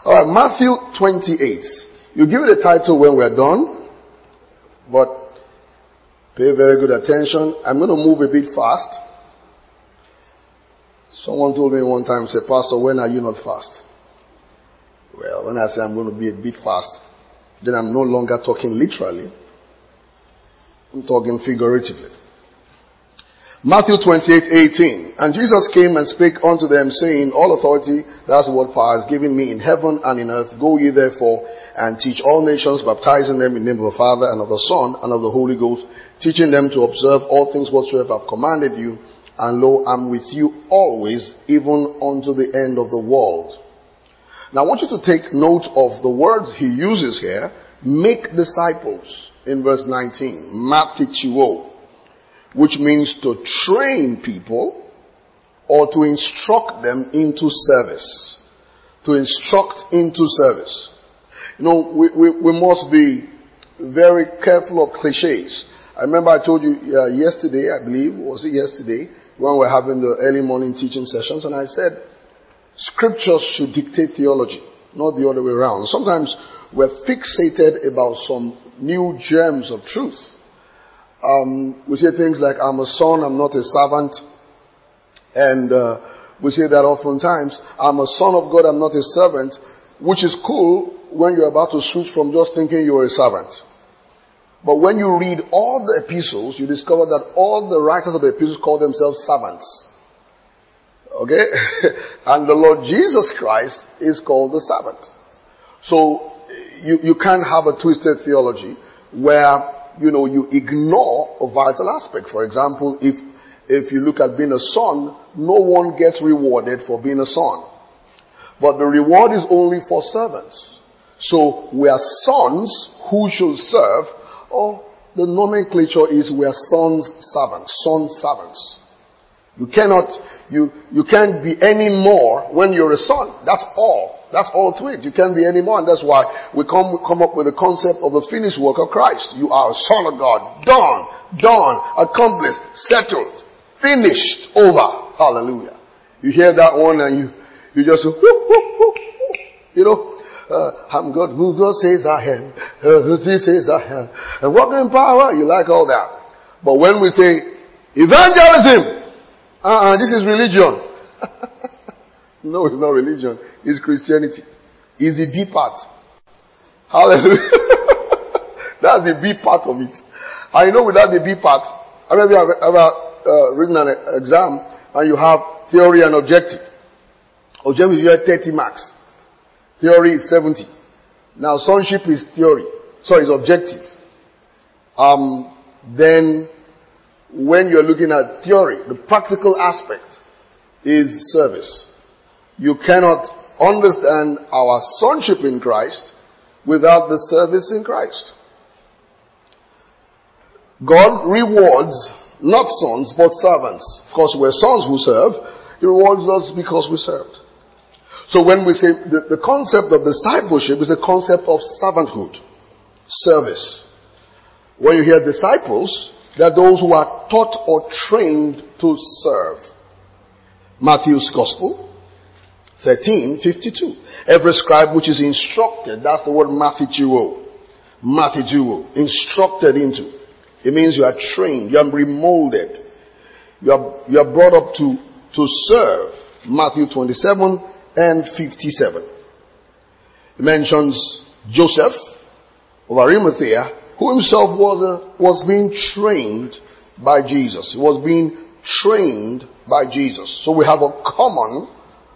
All right, Matthew 28. You give it a title when we're done, but pay very good attention. I'm going to move a bit fast. Someone told me one time, say, Pastor, when are you not fast? Well, when I say I'm going to be a bit fast, then I'm no longer talking literally. I'm talking figuratively. Matthew 28:18. And Jesus came and spake unto them, saying, All authority, that's what power is given me in heaven and in earth. Go ye therefore and teach all nations, baptizing them in the name of the Father and of the Son and of the Holy Ghost, teaching them to observe all things whatsoever I've commanded you. And lo, I'm with you always, even unto the end of the world. Now I want you to take note of the words he uses here. Make disciples in verse 19. Mathitio, which means to train people or to instruct them into service. To instruct into service. You know, we must be very careful of cliches. I remember I told you yesterday, I believe, was it yesterday, when we were having the early morning teaching sessions, and I said, Scriptures should dictate theology, not the other way around. Sometimes we're fixated about some new germs of truth. We say things like, I'm a son, I'm not a servant. And we say that oftentimes, I'm a son of God, I'm not a servant, which is cool when you're about to switch from just thinking you're a servant. But when you read all the epistles, you discover that all the writers of the epistles call themselves servants. Okay? And the Lord Jesus Christ is called the servant. So you can't have a twisted theology where you ignore a vital aspect. For example, if you look at being a son, no one gets rewarded for being a son. But the reward is only for servants. So we are sons who should serve, or the nomenclature is we are sons servants, son servants. You can't be any more when you're a son. That's all. That's all to it. You can't be any more. And that's why we come up with the concept of the finished work of Christ. You are a son of God. Done, accomplished, settled, finished, over. Hallelujah. You hear that one and you just whoop, whoop, whoop. I'm God. Who God says I am. Who He says I am. And walk in power. You like all that. But when we say evangelism, this is religion. No, it's not religion. It's Christianity. It's the B part. Hallelujah. That's the B part of it. I know without the B part, I mean, you have ever written an exam and you have theory and objective. Objective, you have 30 marks. Theory is 70. Now, sonship is theory. So it's objective. Then, when you're looking at theory, the practical aspect is service. You cannot understand our sonship in Christ without the service in Christ. God rewards not sons but servants. Of course, we're sons who serve. He rewards us because we served. So when we say the concept of discipleship is a concept of servanthood, service. When you hear disciples, they're those who are taught or trained to serve. Matthew's Gospel 13:52. Every scribe which is instructed, that's the word mathiteuo. Mathiteuo, instructed into. It means you are trained, you are remolded. You are brought up to serve. Matthew 27:57. It mentions Joseph of Arimathea, who himself was being trained by Jesus. He was being trained by Jesus. So we have a common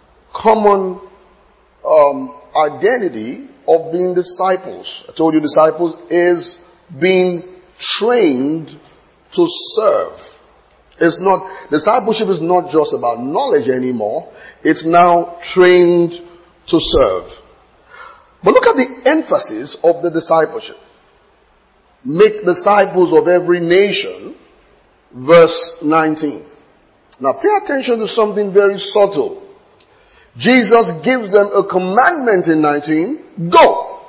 identity of being disciples. I told you disciples is being trained to serve. Discipleship is not just about knowledge anymore. It's now trained to serve. But look at the emphasis of the discipleship. Make disciples of every nation, verse 19. Now pay attention to something very subtle. Jesus gives them a commandment in 19. Go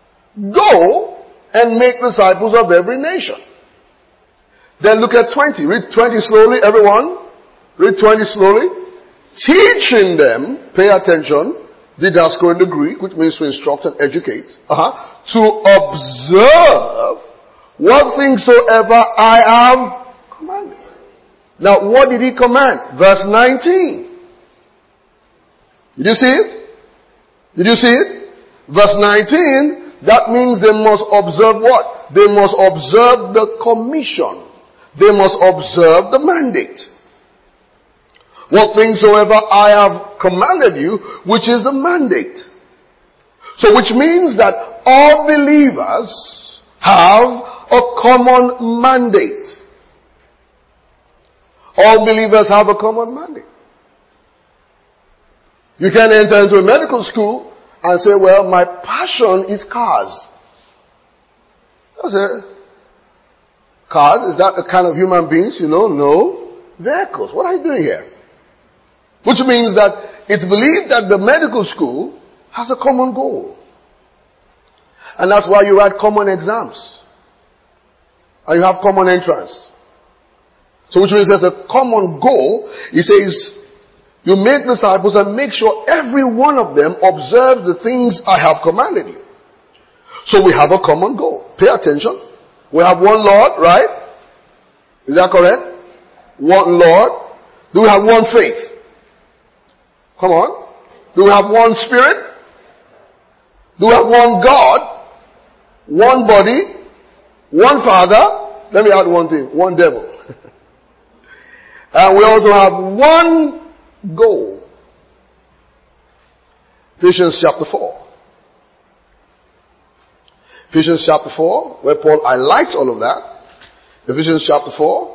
and make disciples of every nation. Then look at 20. Read 20 slowly, everyone. Read 20 slowly. Teaching them, pay attention, Didasko in the Greek, which means to instruct and educate. To observe what things soever I have commanded. Now, what did he command? Verse 19. Did you see it? Did you see it? Verse 19, that means they must observe what? They must observe the commission. They must observe the mandate. What things soever I have commanded you, which is the mandate. So which means that all believers have a common mandate. All believers have a common mandate. You can enter into a medical school and say, well, my passion is cars. I say, cars, is that the kind of human beings, No. Vehicles. What are you doing here? Which means that it's believed that the medical school has a common goal. And that's why you write common exams. And you have common entrance. So which means there's a common goal. He says, you make disciples and make sure every one of them observes the things I have commanded you. So we have a common goal. Pay attention. We have one Lord, right? Is that correct? One Lord. Do we have one faith? Come on. Do we have one Spirit? Do we have one God? One body? One Father? Let me add one thing. One devil. And we also have one goal. Ephesians chapter 4. Ephesians chapter 4, where Paul highlights all of that. Ephesians chapter 4.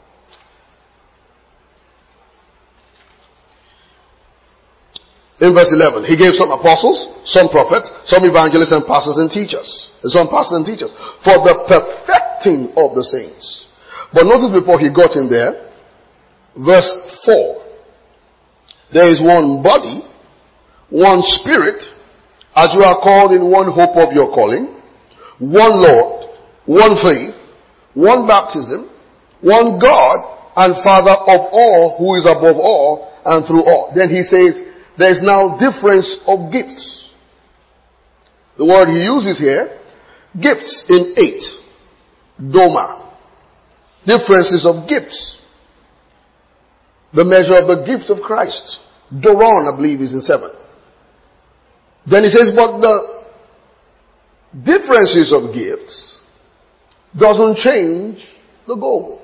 In verse 11, he gave some apostles, some prophets, some evangelists and pastors and teachers. And some pastors and teachers. For the perfecting of the saints. But notice before he got in there, verse 4. There is one body, one Spirit, as you are called in one hope of your calling, one Lord, one faith, one baptism, one God and Father of all, who is above all and through all. Then he says, there is now difference of gifts. The word he uses here, gifts in 8. Doma. Differences of gifts. The measure of the gift of Christ. Doron, I believe, is in 7. Then he says, but the differences of gifts doesn't change the goal.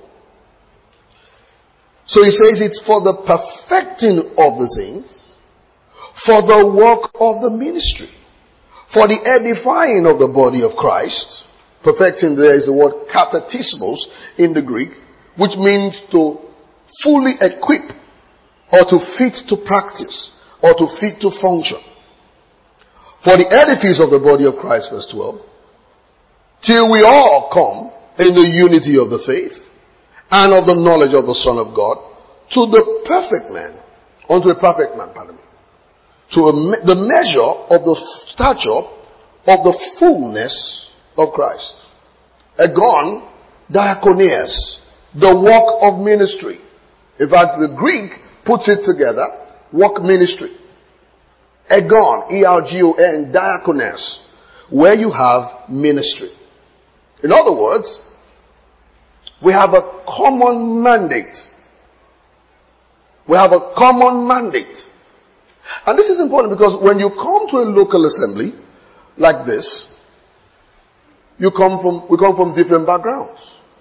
So he says it's for the perfecting of the saints, for the work of the ministry, for the edifying of the body of Christ. Perfecting, there is the word katatismos in the Greek, which means to fully equip, or to fit to practice, or to fit to function. For the edifice of the body of Christ, verse 12, till we all come in the unity of the faith, and of the knowledge of the Son of God, to the perfect man, unto a perfect man, pardon me, to the measure of the stature of the fullness of Christ. Agon, diakonias, the work of ministry. In fact, the Greek puts it together, work ministry. Agon, E-R-G-O-N, diakones, where you have ministry. In other words, we have a common mandate. We have a common mandate. And this is important because when you come to a local assembly like this, we come from different backgrounds.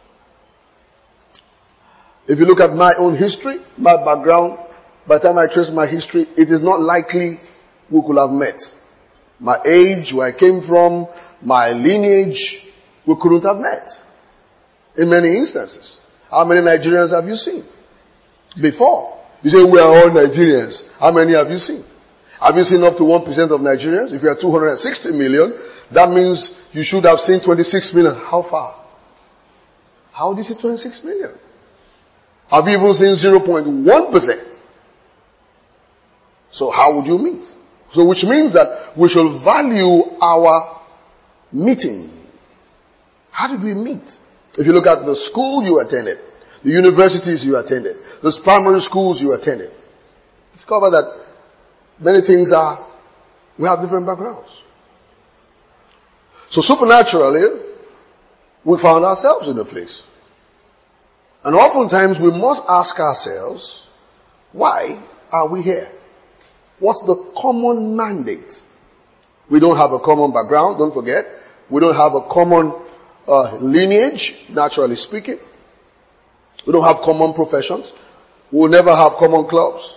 If you look at my own history, my background, by the time I trace my history, it is not likely we could have met. My age, where I came from, my lineage, we couldn't have met. In many instances. How many Nigerians have you seen before? You say, we are all Nigerians. How many have you seen? Have you seen up to 1% of Nigerians? If you are 260 million, that means you should have seen 26 million. How far? How do you see 26 million? Have you even seen 0.1%? So how would you meet? So which means that we should value our meeting. How did we meet? If you look at the school you attended, the universities you attended, those primary schools you attended, discover that many things are We have different backgrounds. So supernaturally, we found ourselves in a place. And oftentimes we must ask ourselves, why are we here? What's the common mandate? We don't have a common background, don't forget. We don't have a common lineage, naturally speaking. We don't have common professions. We'll never have common clubs.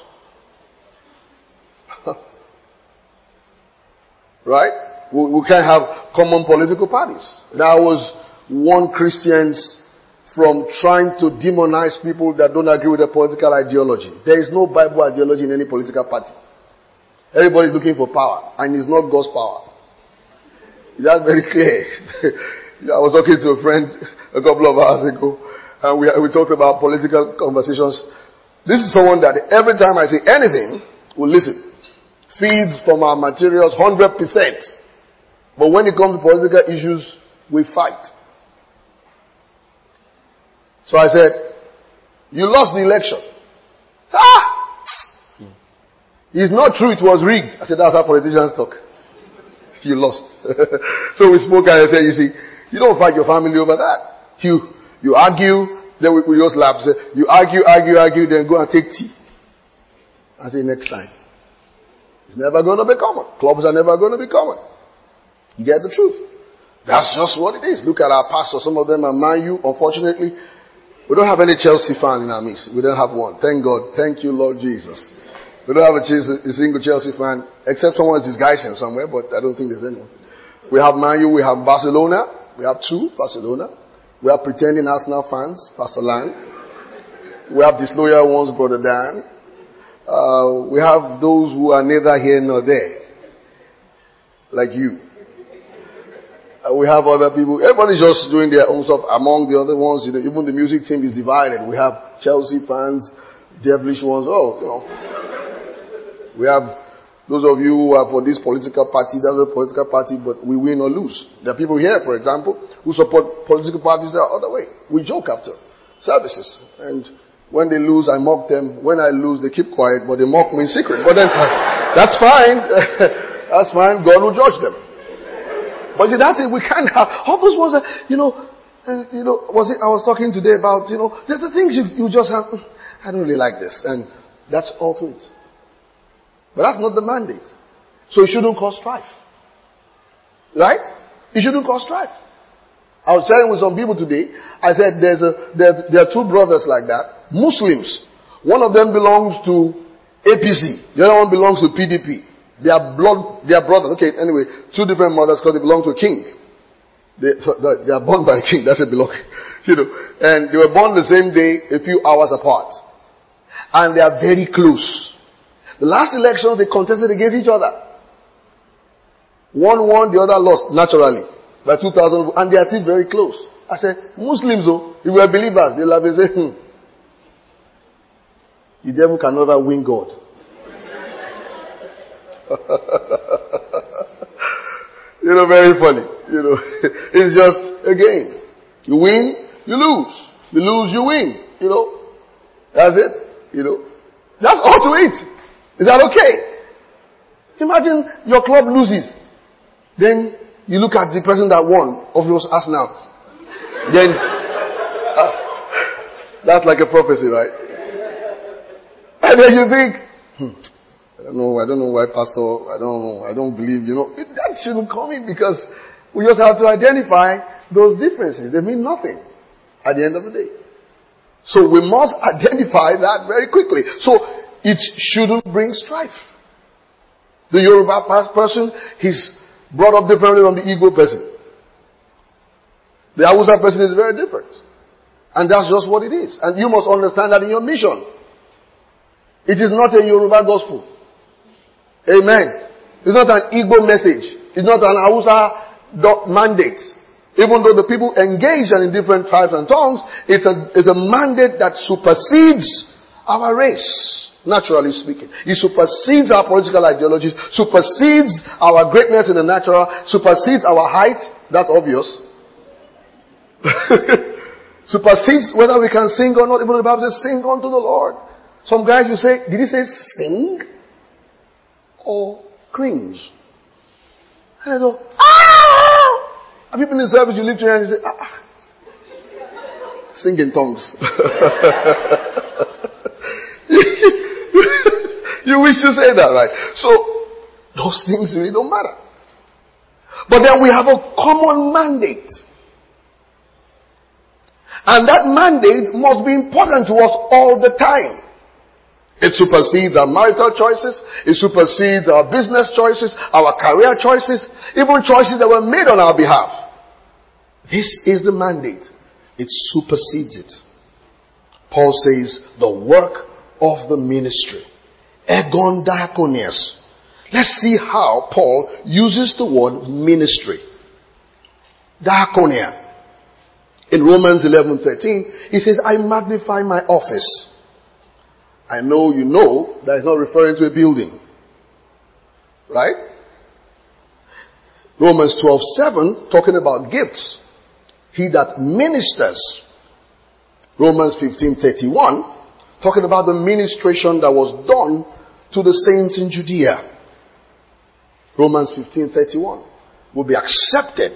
Right? We can't have common political parties. That was warn Christians from trying to demonize people that don't agree with the political ideology. There is no Bible ideology in any political party. Everybody's looking for power, and it's not God's power. That's very clear. I was talking to a friend a couple of hours ago, and we talked about political conversations. This is someone that every time I say anything, will listen. Feeds from our materials 100%. But when it comes to political issues, we fight. So I said, you lost the election. It's not true, it was rigged. I said, that's how politicians talk. You lost. So we spoke and I said, you see, you don't fight your family over that. You argue, then we just laugh. Say, you argue, then go and take tea. I say, next time. It's never going to be common. Clubs are never going to be common. You get the truth. That's just what it is. Look at our pastors. Some of them are Man U. Unfortunately, we don't have any Chelsea fan in our midst. We don't have one. Thank God. Thank you, Lord Jesus. We don't have a single Chelsea fan, except someone is disguising somewhere, but I don't think there's anyone. We have Man U. We have Barcelona. We have two, Barcelona. We have pretending Arsenal fans, Pastor Lang. We have disloyal ones, Brother Dan. We have those who are neither here nor there. Like you. We have other people. Everybody's just doing their own stuff. Among the other ones, even the music team is divided. We have Chelsea fans, devilish ones. We have those of you who are for this political party, that other political party, but we win or lose. There are people here, for example, who support political parties the other way. We joke after services. And when they lose, I mock them. When I lose, they keep quiet, but they mock me in secret. But then, that's fine. That's fine. God will judge them. But see, that's it. We can't have all those ones. I was talking today about, there's the things you just have. I don't really like this, and that's all to it. But that's not the mandate. So it shouldn't cause strife, right? It shouldn't cause strife. I was chatting with some people today. I said there are two brothers like that, Muslims. One of them belongs to APC. The other one belongs to PDP. They are brothers. Okay, anyway, two different mothers because they belong to a king. They are born by a king. That's a belong. And they were born the same day, a few hours apart. And they are very close. The last election, they contested against each other. One won, the other lost, naturally, by 2,000, and they are still very close. I said, Muslims, if we are believers, they'll have say, the devil can never win God. Very funny. It's just a game. You win, you lose. You lose, you win. That's it. That's all to it. Is that okay? Imagine your club loses. Then you look at the person that won, of yours Arsenal. Then that's like a prophecy, right? And then you think, I don't know why, Pastor, I don't believe, that shouldn't come in because we just have to identify those differences. They mean nothing at the end of the day. So we must identify that very quickly. So it shouldn't bring strife. The Yoruba person, he's brought up differently from the Igbo person. The Hausa person is very different. And that's just what it is. And you must understand that in your mission. It is not a Yoruba gospel. Amen. It's not an Igbo message. It's not an Hausa mandate. Even though the people engaged in different tribes and tongues, it's a mandate that supersedes our race. Naturally speaking. It supersedes our political ideologies, supersedes our greatness in the natural, supersedes our height. That's obvious. Supersedes whether we can sing or not. Even the Bible says, sing unto the Lord. Some guys you say, did he say sing or cringe? And I go, ah! Have you been in service? You lift your hand and you say, ah. Sing in tongues. You wish to say that, right? So, those things really don't matter. But then we have a common mandate. And that mandate must be important to us all the time. It supersedes our marital choices. It supersedes our business choices, our career choices, even choices that were made on our behalf. This is the mandate. It supersedes it. Paul says, the work of the ministry. Egon diakonias. Let's see how Paul uses the word ministry. Diakonia. In Romans 11:13, he says, I magnify my office. I know you know that is not referring to a building. Right? Romans 12:7, talking about gifts. He that ministers. Romans 15:31, talking about the ministration that was done to the saints in Judea. Romans 15:31 will be accepted.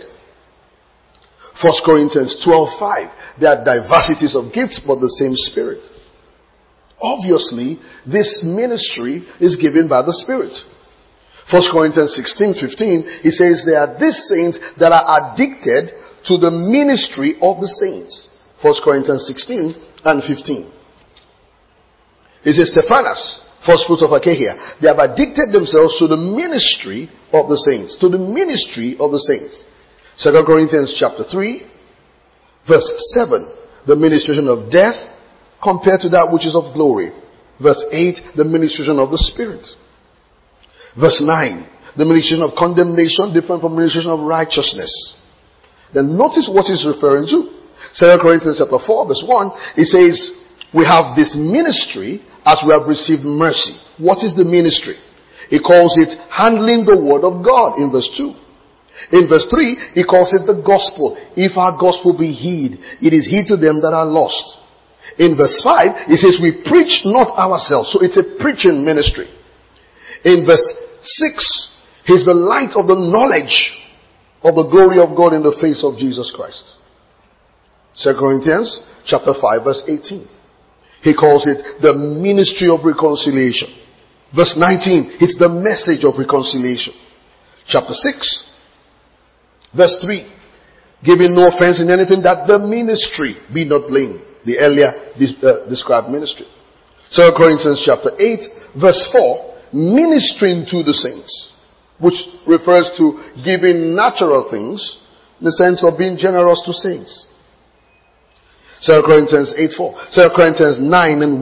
1 Corinthians 12:5, there are diversities of gifts but the same Spirit. Obviously, this ministry is given by the Spirit. 1 Corinthians 16:15, he says there are these saints that are addicted to the ministry of the saints. 1 Corinthians 16 and 15. He says Stephanas, first fruits of Achaia, they have addicted themselves to the ministry of the saints. To the ministry of the saints. 2 Corinthians chapter 3, verse 7, the ministration of death compared to that which is of glory. Verse 8, the ministration of the Spirit. Verse 9, the ministration of condemnation different from the ministration of righteousness. Then notice what he's referring to. 2 Corinthians chapter 4, verse 1, it says, we have this ministry as we have received mercy. What is the ministry? He calls it handling the word of God in verse 2. In verse 3, he calls it the gospel. If our gospel be hid, it is hid to them that are lost. In verse 5, he says we preach not ourselves. So it's a preaching ministry. In verse 6, he's the light of the knowledge of the glory of God in the face of Jesus Christ. 2 Corinthians chapter 5 verse 18. He calls it the ministry of reconciliation. Verse 19, it's the message of reconciliation. Chapter 6, verse 3, giving no offense in anything that the ministry be not blamed. The earlier described ministry. 2 Corinthians chapter 8, verse 4, ministering to the saints, which refers to giving natural things in the sense of being generous to saints. 2 Corinthians 8:4. 2 Corinthians 9 and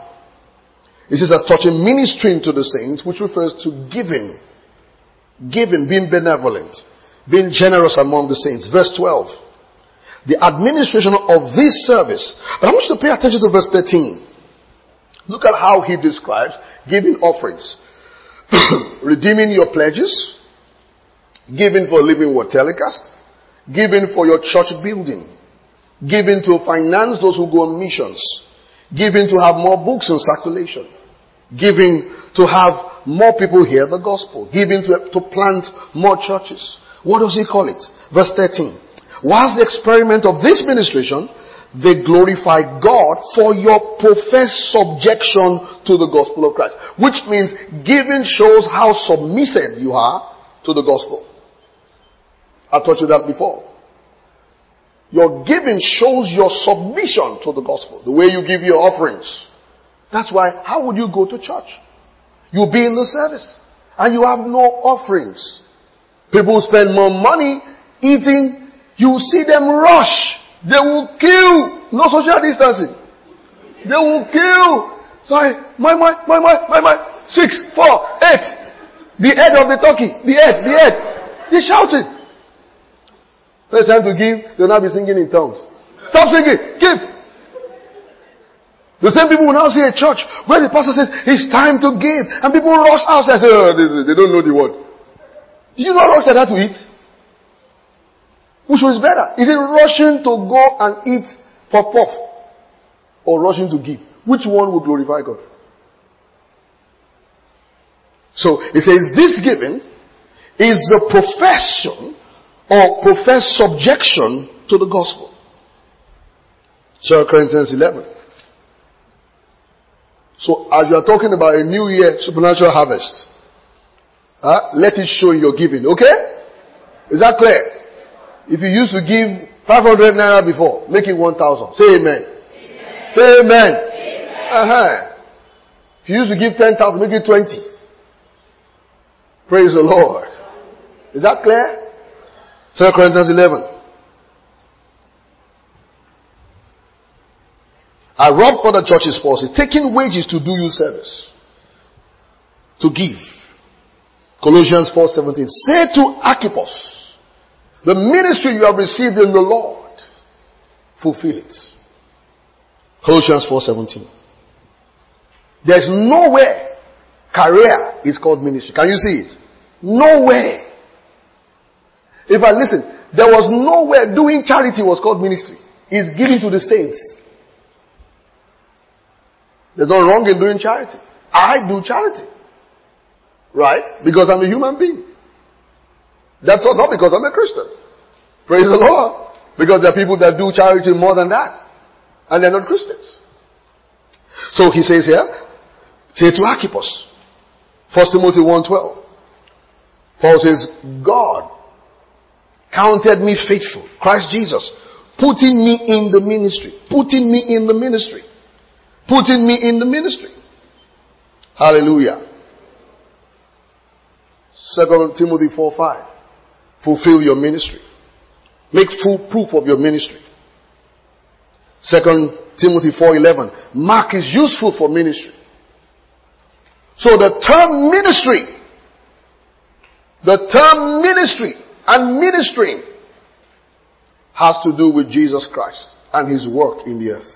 1. It says as touching ministering to the saints, which refers to giving. Giving, being benevolent, being generous among the saints. Verse 12. The administration of this service. But I want you to pay attention to verse 13. Look at how he describes giving offerings. Redeeming your pledges. Giving for Living Word Telecast. Giving for your church building. Giving to finance those who go on missions. Giving to have more books in circulation. Giving to have more people hear the gospel. Giving to plant more churches. What does he call it? Verse 13. Whilst the experiment of this ministration, they glorify God for your professed subjection to the gospel of Christ. Which means giving shows how submissive you are to the gospel. I taught you that before. Your giving shows your submission to the gospel. The way you give your offerings. That's why, how would you go to church? You'll be in the service. And you have no offerings. People spend more money eating. You see them rush. They will kill. No social distancing. They will kill. Sorry. My. 6, 4, 8. The head of the turkey. The head. They're shouting. When it's time to give, they'll now be singing in tongues. Stop singing. Give. The same people will now see a church where the pastor says, it's time to give. And people rush out and say, they don't know the word. Did you not rush like that to eat? Which was better? Is it rushing to go and eat puff or rushing to give? Which one will glorify God? So it says this giving is the profession or professed subjection to the gospel. 2 Corinthians 11. So as you are talking about a new year supernatural harvest, let it show in your giving. Okay? Is that clear? If you used to give 500 naira before, make it 1,000. Say amen. Amen. Say amen. Amen. If you used to give 10,000, make it 20. Praise the Lord. Is that clear? 2 Corinthians 11. I robbed other churches for taking wages to do you service. To give. Colossians 4:17. Say to Archippus, the ministry you have received in the Lord, fulfill it. Colossians 4:17. There's nowhere career is called ministry. Can you see it? Nowhere. If I listen, there was nowhere doing charity was called ministry. It's giving to the saints. There's no wrong in doing charity. I do charity. Right? Because I'm a human being. That's all, not because I'm a Christian. Praise the Lord. Because there are people that do charity more than that. And they're not Christians. So he says here, say to Archippus, 1 Timothy 1:12. Paul says, God counted me faithful. Christ Jesus. Putting me in the ministry. Putting me in the ministry. Putting me in the ministry. Hallelujah. 2 Timothy 4:5. Fulfill your ministry. Make full proof of your ministry. 2 Timothy 4:11. Mark is useful for ministry. So the term ministry and ministering has to do with Jesus Christ and his work in the earth.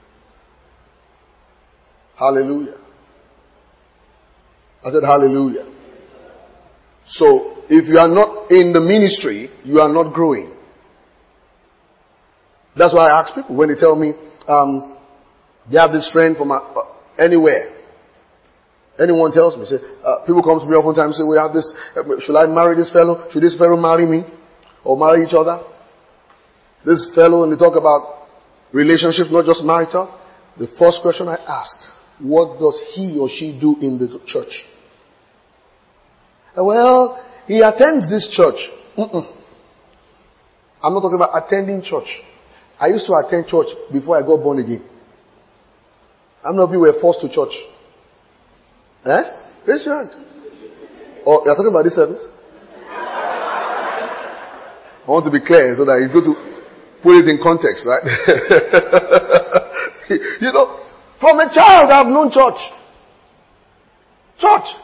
Hallelujah. I said hallelujah. So if you are not in the ministry, you are not growing. That's why I ask people when they tell me they have this friend from anywhere. Anyone tells me, say, people come to me oftentimes and say, we have this, should I marry this fellow? Should this fellow marry me? Or marry each other? This fellow, and they talk about relationship, not just marital. The first question I ask, what does he or she do in the church? Well, he attends this church. I'm not talking about attending church. I used to attend church before I got born again. How many of you were forced to church? Raise your hand. Oh, you're talking about this service? I want to be clear so that you go to put it in context, right? You know, from a child I've known church. Church.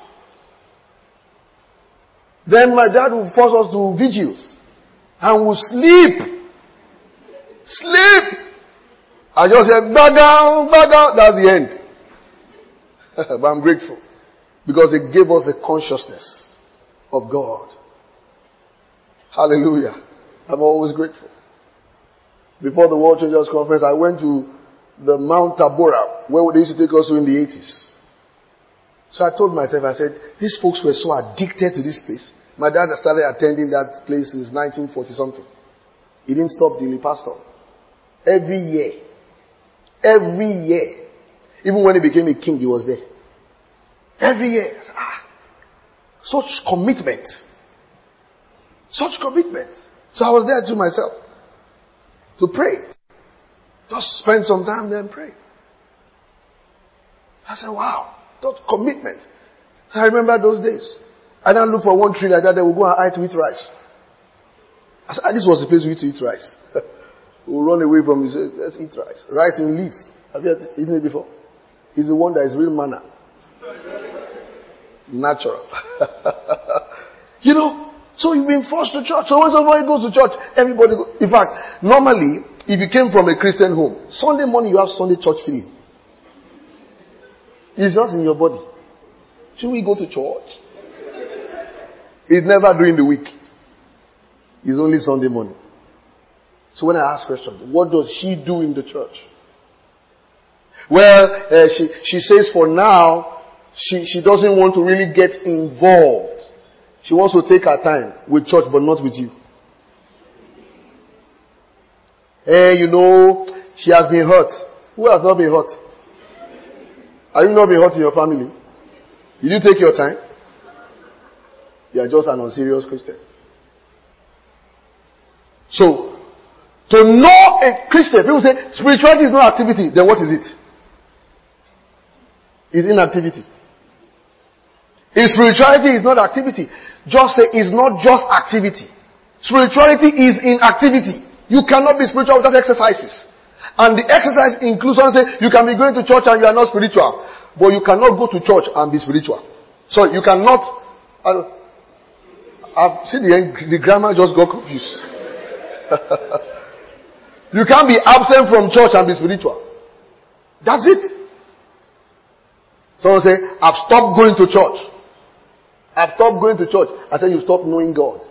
Then my dad would force us to vigils. And we'll sleep. Sleep. I just said, back down. That's the end. But I'm grateful. Because it gave us a consciousness of God. Hallelujah. I'm always grateful. Before the World Changers Conference, I went to the Mount Tabora, where they used to take us to in the 80s. So I told myself, I said, these folks were so addicted to this place. My dad started attending that place since 1940 something. He didn't stop till he passed on. Every year. Even when he became a king, he was there. Every year. I said, such commitment. Such commitment. So I was there to myself. To pray. Just spend some time there and pray. I said, wow. That commitment. I remember those days. I didn't look for one tree like that. They would go and hide to eat rice. I said, this was the place we used to eat rice. We'll run away from it. Say, let's eat rice. Rice in leaf. Have you eaten it before? It's the one that is real manna. Natural. You know, so you've been forced to church. So when somebody goes to church, everybody goes. In fact, normally, if you came from a Christian home, Sunday morning you have Sunday church feeling. It's just in your body. Should we go to church? It's never during the week. It's only Sunday morning. So when I ask questions, what does she do in the church? Well, she says for now, she doesn't want to really get involved She wants to take her time with church, but not with you. Hey, she has been hurt. Who has not been hurt? Are you not been hurt in your family? Did you take your time? You are just an unserious Christian. So, to know a Christian, people say spirituality is not activity. Then what is it? It's inactivity. If spirituality is not activity, just say it's not just activity. Spirituality is inactivity. You cannot be spiritual without exercises. And the exercise includes, someone say, you can be going to church and you are not spiritual. But you cannot go to church and be spiritual. So you cannot, I've seen the grammar just got confused. You can't be absent from church and be spiritual. That's it. Someone say, I've stopped going to church. I've stopped going to church. I said, you stopped knowing God.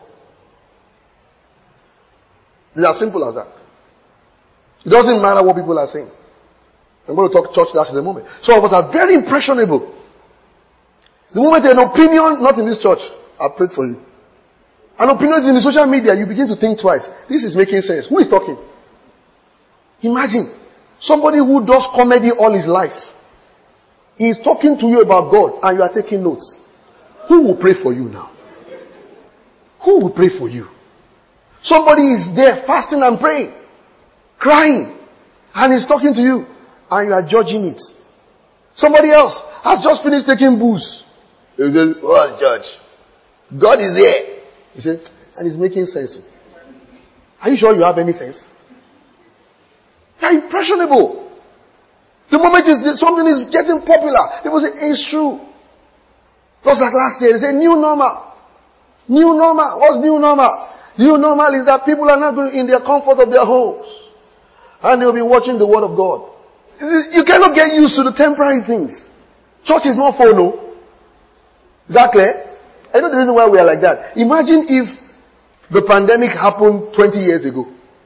It's as simple as that. It doesn't matter what people are saying. I'm going to talk church that's in the moment. Some of us are very impressionable. The moment an opinion, not in this church, I prayed for you. An opinion is in the social media, you begin to think twice. This is making sense. Who is talking? Imagine somebody who does comedy all his life. He is talking to you about God and you are taking notes. Who will pray for you now? Who will pray for you? Somebody is there fasting and praying, crying, and he's talking to you and you are judging it. Somebody else has just finished taking booze. He says, "What's judge? God is there." He said, and it's making sense. Are you sure you have any sense? You are impressionable. The moment something is getting popular, people say, it's true. Just like last year, they say, new normal. New normal. What's new normal? New normal is that people are not going in their comfort of their homes. And they'll be watching the Word of God. You cannot get used to the temporary things. Church is not for no. Is that clear? I know the reason why we are like that. Imagine if the pandemic happened 20 years ago.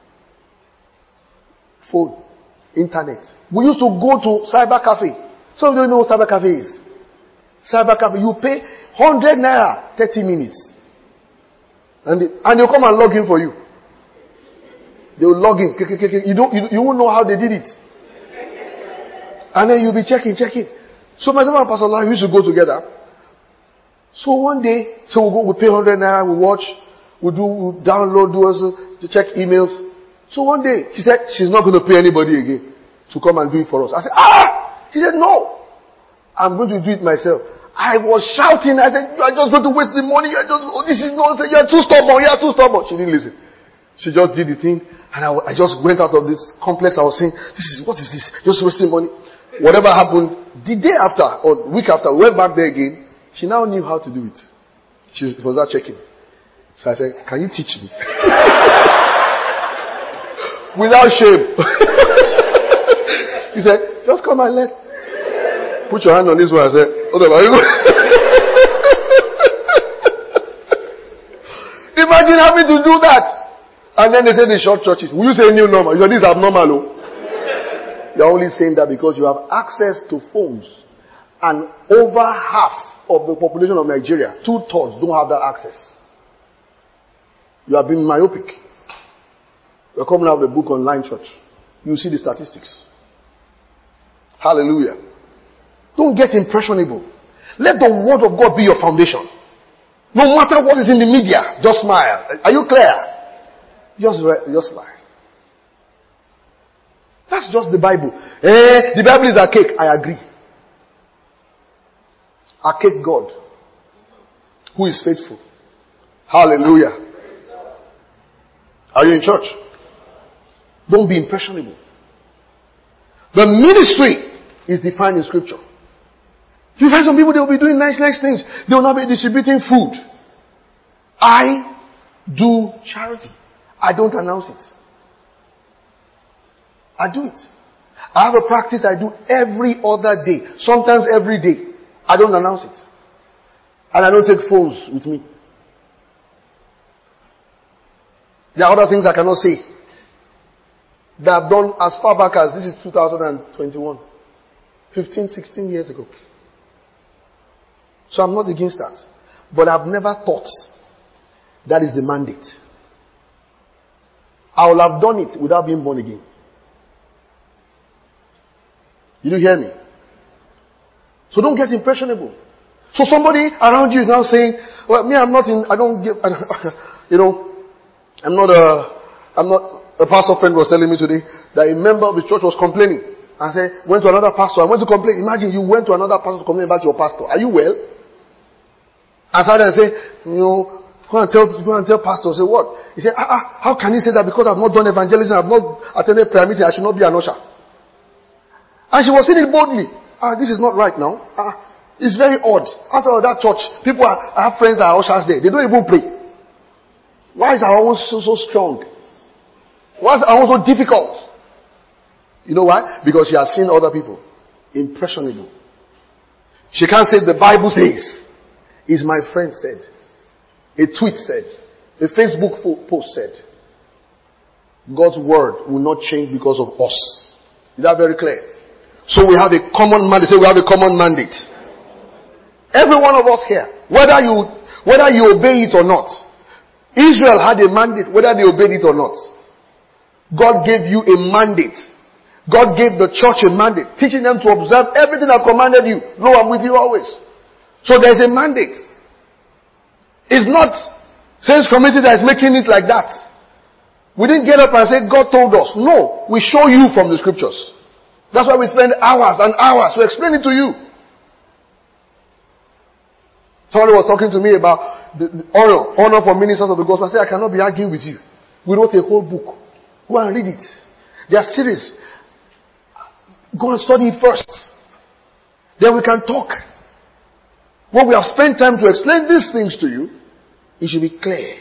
Phone, internet. We used to go to cyber cafe. Some of you don't know what cyber cafe is. Cyber cafe, you pay 100 naira, 30 minutes. And they'll come and log in for you. They will log in. You won't know how they did it. And then you'll be checking. So myself and Pastor Lai used to go together. So one day, we pay 100 naira, we watch, we download, to check emails. So one day, she said she's not going to pay anybody again to come and do it for us. I said, She said, no. I'm going to do it myself. I was shouting. I said, you are just going to waste the money. This is nonsense. You are too stubborn. She didn't listen. She just did the thing. And I just went out of this complex. I was saying, what is this? Just wasting money. Whatever happened, the day after, or the week after, we went back there again. She now knew how to do it. She was out checking. So I said, can you teach me? Without shame. He said, just come and put your hand on this one. I said, imagine having to do that. And then they say the short churches. Will you say new normal? This is abnormal. You're only saying that because you have access to phones. And over half of the population of Nigeria, 2/3 don't have that access. You are being myopic. We're coming out with a book on Line Church. You see the statistics. Hallelujah. Don't get impressionable. Let the Word of God be your foundation. No matter what is in the media, just smile. Are you clear? Just smile. That's just the Bible. The Bible is archaic. I agree. Archaic God, who is faithful. Hallelujah. Are you in church? Don't be impressionable. The ministry is defined in Scripture. You find some people, they will be doing nice things. They will not be distributing food. I do charity. I don't announce it. I do it. I have a practice I do every other day. Sometimes every day. I don't announce it. And I don't take phones with me. There are other things I cannot say that I've done as far back as, this is 2021. 15, 16 years ago. So I'm not against that. But I've never thought that is the mandate. I will have done it without being born again. You do hear me? So don't get impressionable. So somebody around you is now saying, well, me, I'm not, a pastor friend was telling me today that a member of the church was complaining. I said, went to another pastor. I went to complain. Imagine you went to another pastor to complain about your pastor. Are you well? I started and say, go and tell pastor. Say what? He said, how can you say that because I've not done evangelism, I've not attended prayer meeting, I should not be an usher? And she was saying it boldly. This is not right now. It's very odd. After all that church, I have friends that are ushers there. They don't even pray. Why is our own so strong? Why is our own so difficult? You know why? Because she has seen other people. Impressionable. She can't say the Bible says. Is my friend said. A tweet said. A Facebook post said. God's word will not change because of us. Is that very clear? So we have a common mandate. Say we have a common mandate. Every one of us here, whether you obey it or not. Israel had a mandate, whether they obeyed it or not. God gave you a mandate. God gave the church a mandate, teaching them to observe everything I've commanded you. Lo, I'm with you always. So there's a mandate. It's not Saints Community that is making it like that. We didn't get up and say, God told us. No, we show you from the scriptures. That's why we spend hours and hours to explain it to you. Somebody was talking to me about the honor for ministers of the gospel. I said, I cannot be arguing with you. We wrote a whole book. Go and read it. They are serious. Go and study it first. Then we can talk. When we have spent time to explain these things to you, it should be clear.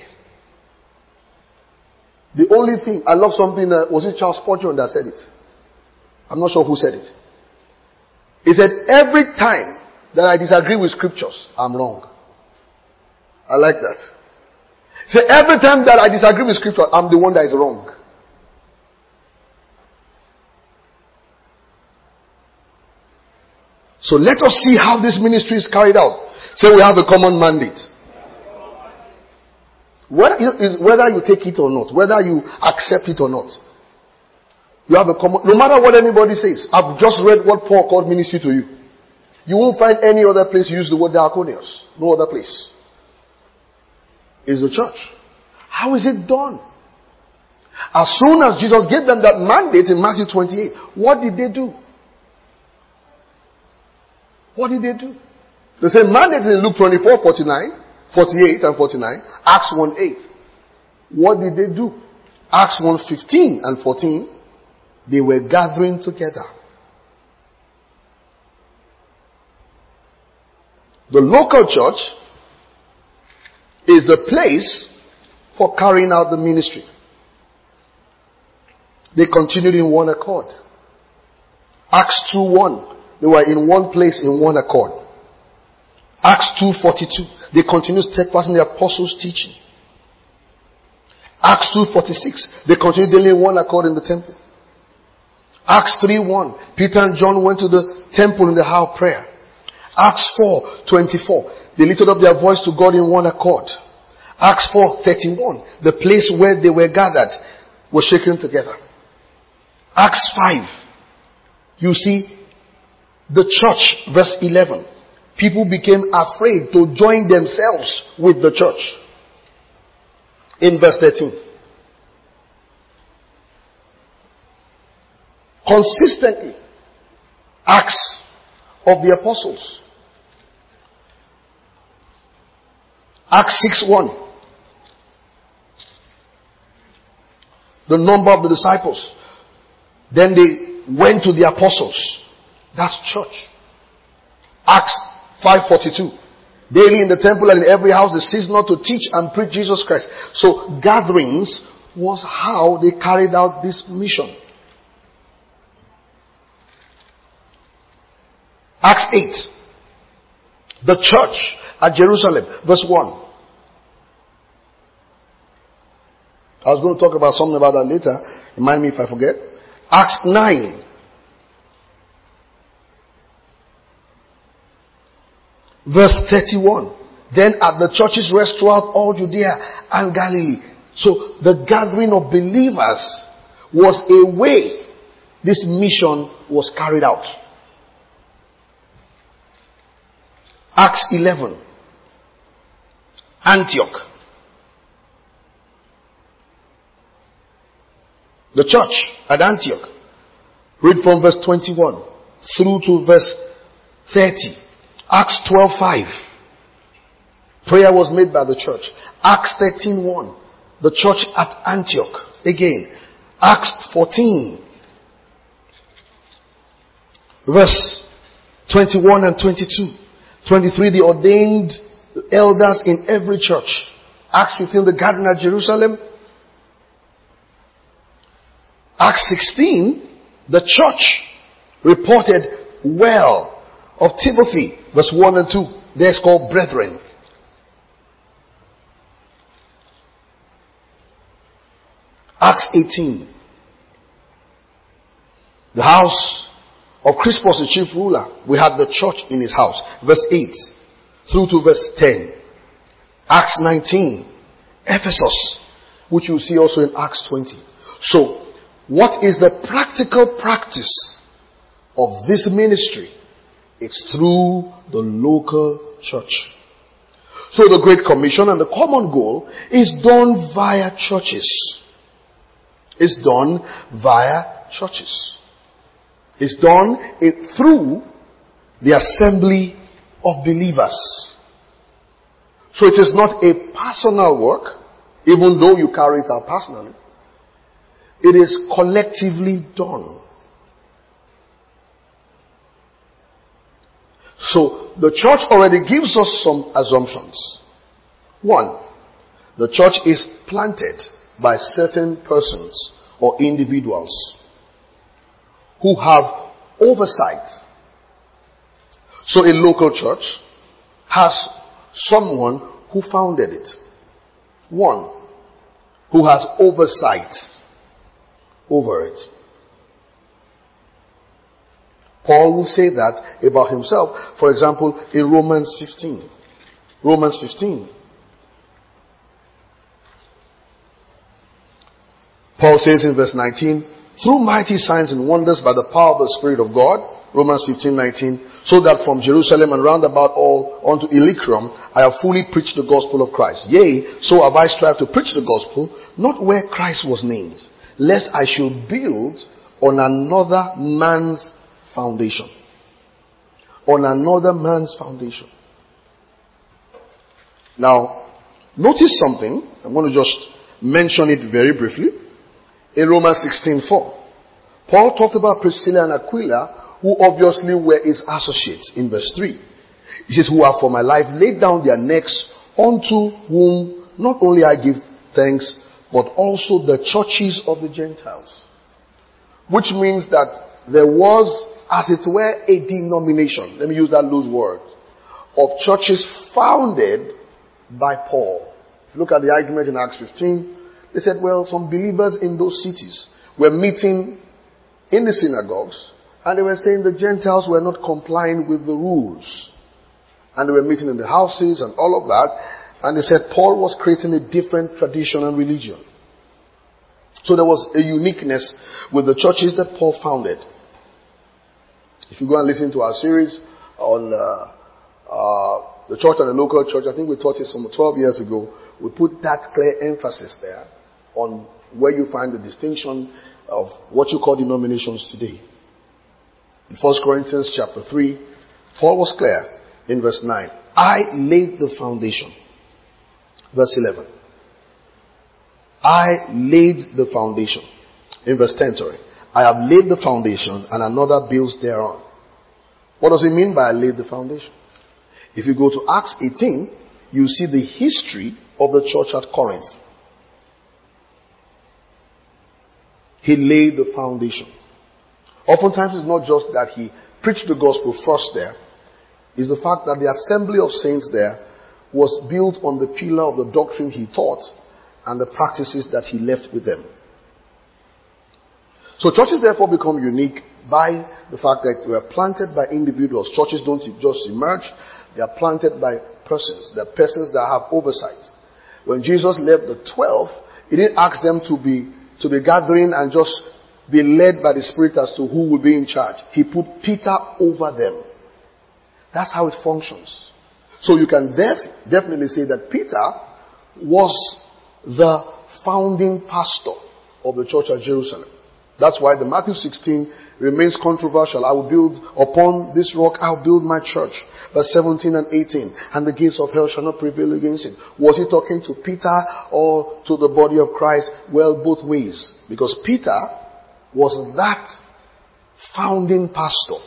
The only thing, I love something, was it Charles Spurgeon that said it? I'm not sure who said it. He said, every time that I disagree with scriptures, I'm wrong. I like that. Say, every time that I disagree with scripture, I'm the one that is wrong. So let us see how this ministry is carried out. Say we have a common mandate. Whether you take it or not, whether you accept it or not, you have a common, no matter what anybody says. I've just read what Paul called ministry to you. You won't find any other place use the word diakonios. No other place. It's the church. How is it done? As soon as Jesus gave them that mandate in Matthew 28, what did they do? What did they do? The same mandate in Luke 24, 48 and 49. Acts 1:8. What did they do? Acts 1:15 and 14. They were gathering together. The local church is the place for carrying out the ministry. They continued in one accord. Acts 2:1. They were in one place in one accord. Acts 2:42. They continued steadfastly in the apostles' teaching. Acts 2:46. They continued daily in one accord in the temple. Acts 3:1. Peter and John went to the temple in the hour of prayer. Acts 4:24. They lifted up their voice to God in one accord. Acts 4:31. The place where they were gathered was shaken together. Acts 5. You see, the church, verse 11. People became afraid to join themselves with the church. In verse 13. Consistently, Acts of the Apostles. Acts 6:1. The number of the disciples. Then they went to the apostles. That's church. Acts 5:42. Daily in the temple and in every house they ceased not to teach and preach Jesus Christ. So gatherings was how they carried out this mission. Acts 8. The church at Jerusalem. Verse 1. I was going to talk about something about that later. Remind me if I forget. Acts 9. Verse 31. Then at the churches rest throughout all Judea and Galilee. So the gathering of believers was a way this mission was carried out. Acts 11. Antioch. The church at Antioch. Read from verse 21 through to verse 30. Acts 12:5. Prayer was made by the church. Acts 13:1. The church at Antioch. Again. Acts 14. Verse 21 and 22. 23. The ordained elders in every church. Acts 15. The garden at Jerusalem. Acts 16. The church reported well of Timothy. Verse 1 and 2. There it's called brethren. Acts 18. The house of Crispus, the chief ruler. We had the church in his house. Verse 8 through to verse 10. Acts 19. Ephesus, which you see also in Acts 20. So, what is the practical practice of this ministry? It's through the local church. So the Great Commission and the common goal is done via churches. It's done via churches. It's done through the assembly of believers. So it is not a personal work, even though you carry it out personally. It is collectively done. So the church already gives us some assumptions. One, the church is planted by certain persons or individuals who have oversight. So a local church has someone who founded it. One who has oversight over it. Paul will say that about himself. For example, in Romans 15. Romans 15. Paul says in verse 19, through mighty signs and wonders by the power of the Spirit of God, Romans 15:19, so that from Jerusalem and round about all unto Illyricum I have fully preached the gospel of Christ. Yea, so have I strived to preach the gospel, not where Christ was named, lest I should build on another man's foundation. On another man's foundation. Now, notice something. I'm going to just mention it very briefly. In Romans 16:4, Paul talked about Priscilla and Aquila, who obviously were his associates, in verse 3. He says, who have for my life laid down their necks, unto whom not only I give thanks, but also the churches of the Gentiles. Which means that there was, as it were, a denomination, let me use that loose word, of churches founded by Paul. If you look at the argument in Acts 15, they said, well, some believers in those cities were meeting in the synagogues, and they were saying the Gentiles were not complying with the rules. And they were meeting in the houses and all of that. And they said Paul was creating a different tradition and religion. So there was a uniqueness with the churches that Paul founded. If you go and listen to our series on the church and the local church, I think we taught it some 12 years ago. We put that clear emphasis there on where you find the distinction of what you call denominations today. In 1 Corinthians chapter 3, Paul was clear in verse 9. I laid the foundation. Verse 11. I laid the foundation. In verse 10, sorry. I have laid the foundation and another builds thereon. What does it mean by I laid the foundation? If you go to Acts 18, you see the history of the church at Corinth. He laid the foundation. Oftentimes it's not just that he preached the gospel first there. It's the fact that the assembly of saints there was built on the pillar of the doctrine he taught and the practices that he left with them. So churches therefore become unique by the fact that we are planted by individuals. Churches don't just emerge. They are planted by persons. They are persons that have oversight. When Jesus left the 12, he didn't ask them to be gathering and just be led by the Spirit as to who will be in charge. He put Peter over them. That's how it functions. So you can definitely say that Peter was the founding pastor of the church at Jerusalem. That's why the Matthew 16 remains controversial. I will build upon this rock, I'll build my church. Verse 17 and 18. And the gates of hell shall not prevail against it. Was he talking to Peter or to the body of Christ? Well, both ways. Because Peter was that founding pastor.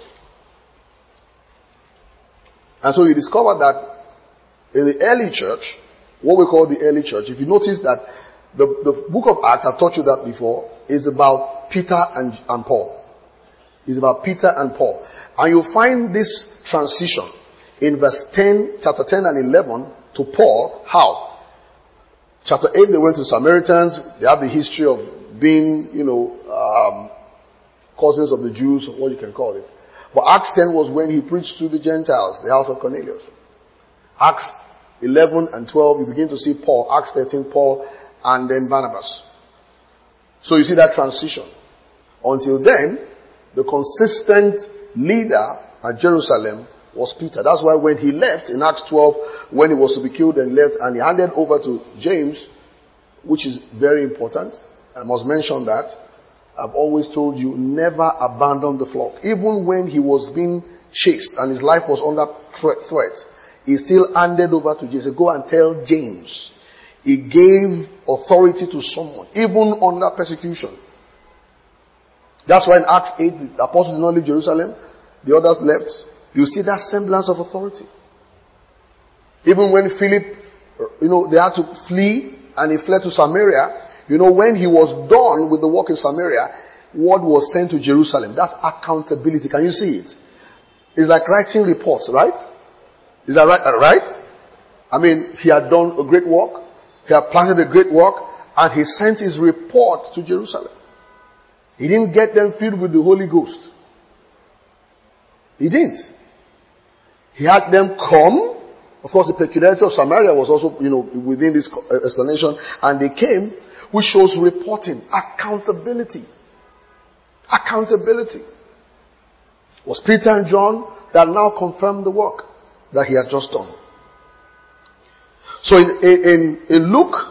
And so you discover that in the early church, what we call the early church, if you notice that the book of Acts, I've taught you that before, is about Peter and Paul. It's about Peter and Paul. And you'll find this transition in verse 10, chapter 10 and 11 to Paul. How? Chapter 8, they went to Samaritans. They have the history of being, cousins of the Jews, or what you can call it. But Acts 10 was when he preached to the Gentiles, the house of Cornelius. Acts 11 and 12, you begin to see Paul. Acts 13, Paul, and then Barnabas. So you see that transition. Until then, the consistent leader at Jerusalem was Peter. That's why when he left in Acts 12, when he was to be killed and left, and he handed over to James, which is very important. I must mention that. I've always told you, never abandon the flock. Even when he was being chased and his life was under threat, he still handed over to James. He said, go and tell James. He gave authority to someone, even under persecution. That's why in Acts 8, the apostles did not leave Jerusalem. The others left. You see that semblance of authority. Even when Philip, they had to flee and he fled to Samaria. When he was done with the work in Samaria, word was sent to Jerusalem. That's accountability. Can you see it? It's like writing reports, right? Is that right? I mean, he had done a great work. He had planted a great work. And he sent his report to Jerusalem. He didn't get them filled with the Holy Ghost. He didn't. He had them come. Of course, the peculiarity of Samaria was also, within this explanation. And they came, which shows reporting, accountability. Accountability. It was Peter and John that now confirmed the work that he had just done. So in Luke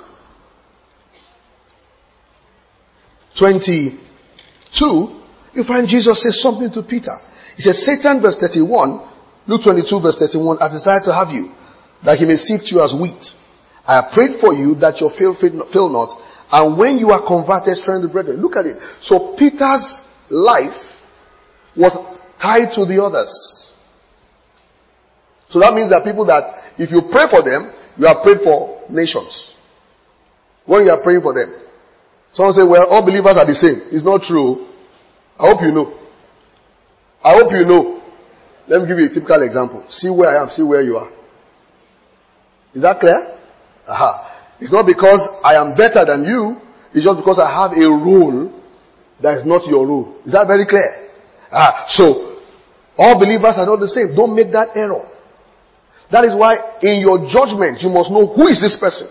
22, you find Jesus says something to Peter. He says, Satan, verse 31, Luke 22, verse 31, has decided to have you, that he may sift you as wheat. I have prayed for you that your fail not, and when you are converted, strengthen the brethren. Look at it. So Peter's life was tied to the others. So that means that people that, if you pray for them, you are prayed for nations. When you are praying for them. Someone say, well, all believers are the same. It's not true. I hope you know. I hope you know. Let me give you a typical example. See where I am, see where you are. Is that clear? Aha. It's not because I am better than you. It's just because I have a role that is not your role. Is that very clear? So, all believers are not the same. Don't make that error. That is why in your judgment, you must know who is this person.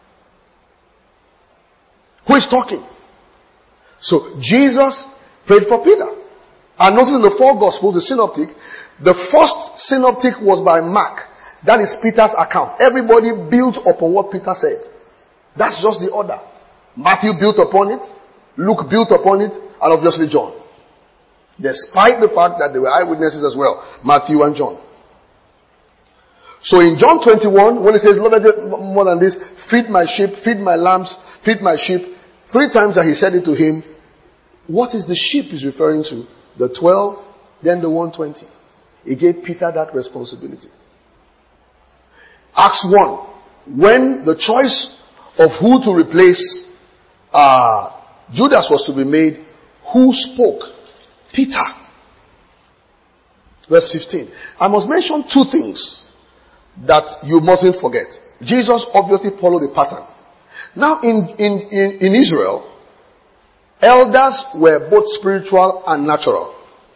Who is talking? So, Jesus prayed for Peter. And notice in the four Gospels, the synoptic, the first synoptic was by Mark. That is Peter's account. Everybody built upon what Peter said. That's just the order. Matthew built upon it. Luke built upon it. And obviously John. Despite the fact that they were eyewitnesses as well. Matthew and John. So in John 21, when it says, Lord, more than this, feed my sheep, feed my lambs, feed my sheep. 3 times that he said it to him. What is the sheep he's referring to? The 12, then the 120. He gave Peter that responsibility. Acts 1. When the choice of who to replace Judas was to be made, who spoke? Peter. Verse 15. I must mention 2 things that you mustn't forget. Jesus obviously followed a pattern. Now in Israel, elders were both spiritual and natural.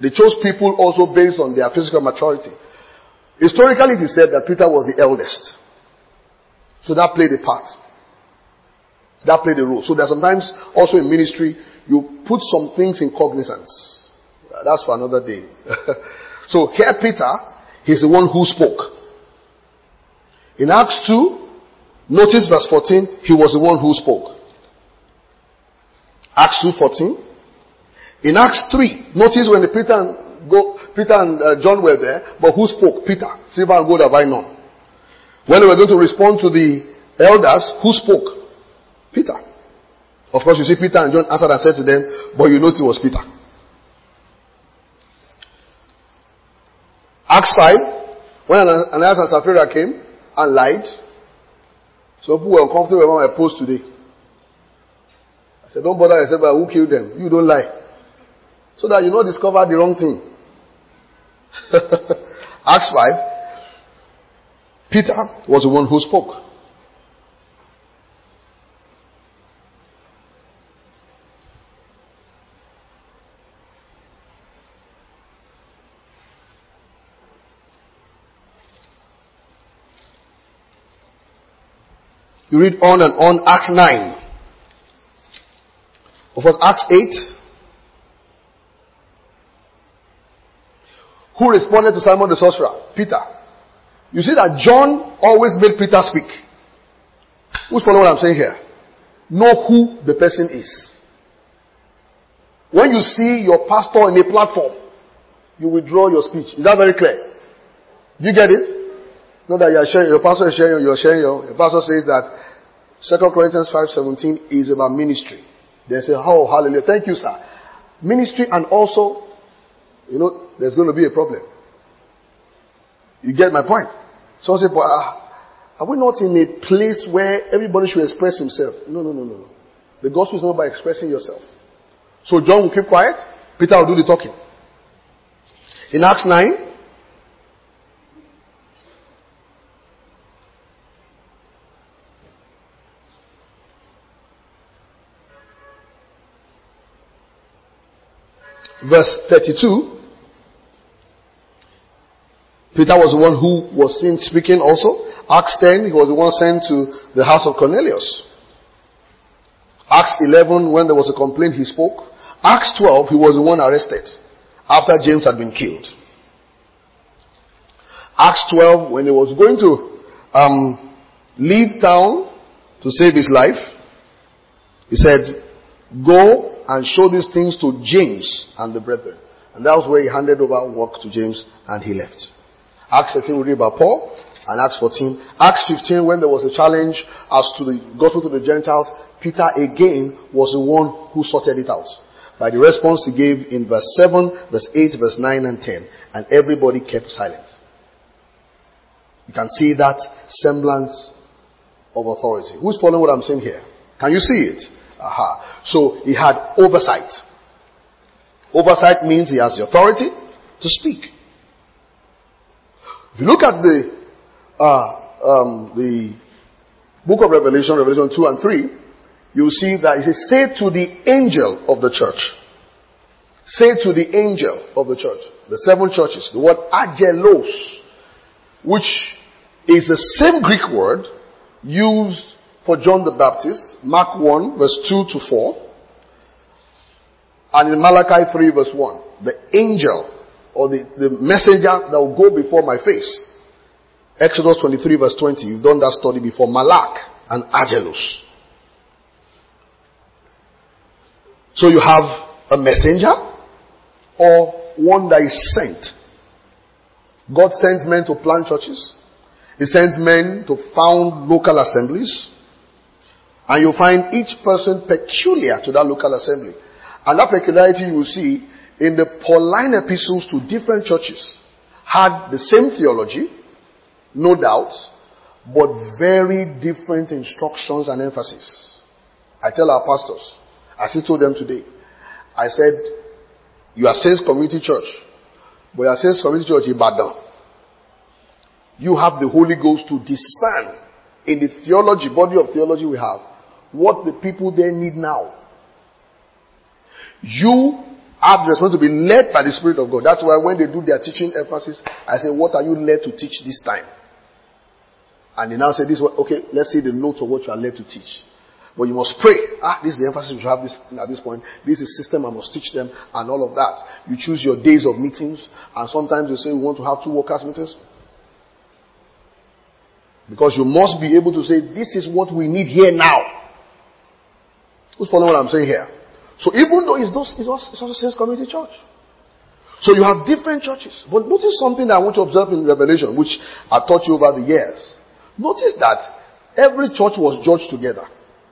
They chose people also based on their physical maturity. Historically, it is said that Peter was the eldest. So that played a part. That played a role. So that sometimes also in ministry, you put some things in cognizance. That's for another day. So here Peter, he's the one who spoke. In Acts 2, notice verse 14, he was the one who spoke. Acts 2:14. In Acts 3, notice when Peter and John were there, but who spoke? Peter. Silver and gold have I none. When they were going to respond to the elders, who spoke? Peter. Of course, you see Peter and John answered and said to them, but you know it was Peter. Acts 5, when Ananias and Sapphira came and lied, some people were uncomfortable about my post today. I said, don't bother yourself about who killed them. You don't lie. So that you not discover the wrong thing. Acts 5, Peter was the one who spoke. You read on and on. Acts 9. Of course, Acts 8. Who responded to Simon the sorcerer? Peter. You see that John always made Peter speak. Who's following what I'm saying here? Know who the person is. When you see your pastor in a platform, you withdraw your speech. Is that very clear? Do you get it? Not that you are sharing, your pastor is sharing, you are sharing your pastor says that 2 Corinthians 5:17 is about ministry. They say, oh, hallelujah. Thank you, sir. Ministry and also, there's going to be a problem. You get my point? So I say, but are we not in a place where everybody should express himself? No. The gospel is not by expressing yourself. So John will keep quiet. Peter will do the talking. In Acts 9, verse 32, Peter was the one who was seen speaking also. Acts 10, he was the one sent to the house of Cornelius. Acts 11, when there was a complaint, he spoke. Acts 12, he was the one arrested after James had been killed. Acts 12, when he was going to leave town to save his life, he said, go and show these things to James and the brethren. And that was where he handed over work to James and he left. Acts 13 we read about Paul, and Acts 14. Acts 15, when there was a challenge as to the gospel to the Gentiles, Peter again was the one who sorted it out. By the response he gave in verse 7, verse 8, verse 9 and 10. And everybody kept silent. You can see that semblance of authority. Who's following what I'm saying here? Can you see it? Aha. So he had oversight. Oversight means he has the authority to speak. If you look at the book of Revelation, Revelation 2 and 3, you'll see that it says, say to the angel of the church. Say to the angel of the church. The 7 churches. The word angelos, which is the same Greek word used for John the Baptist, Mark 1 verse 2 to 4, and in Malachi 3 verse 1, the angel or the messenger that will go before my face. Exodus 23 verse 20, you've done that study before, Malak and Angelos. So you have a messenger or one that is sent. God sends men to plant churches. He sends men to found local assemblies. And you'll find each person peculiar to that local assembly. And that peculiarity you will see in the Pauline epistles to different churches had the same theology, no doubt, but very different instructions and emphasis. I tell our pastors, I still told them today, I said, you are Saints Community Church, but you are Saints Community Church in Ibadan. You have the Holy Ghost to discern in the theology, body of theology we have, what the people there need now. You have the responsibility to be led by the Spirit of God. That's why when they do their teaching emphasis, I say, what are you led to teach this time? And they now say, okay, let's see the notes of what you are led to teach. But you must pray. This is the emphasis you have at this point. This is system, I must teach them, and all of that. You choose your days of meetings, and sometimes you say we want to have 2 workers' meetings. Because you must be able to say, this is what we need here now. Who's following what I'm saying here? So even though it's also Saints Community Church. So you have different churches. But notice something that I want to observe in Revelation, which I've taught you over the years. Notice that every church was judged together.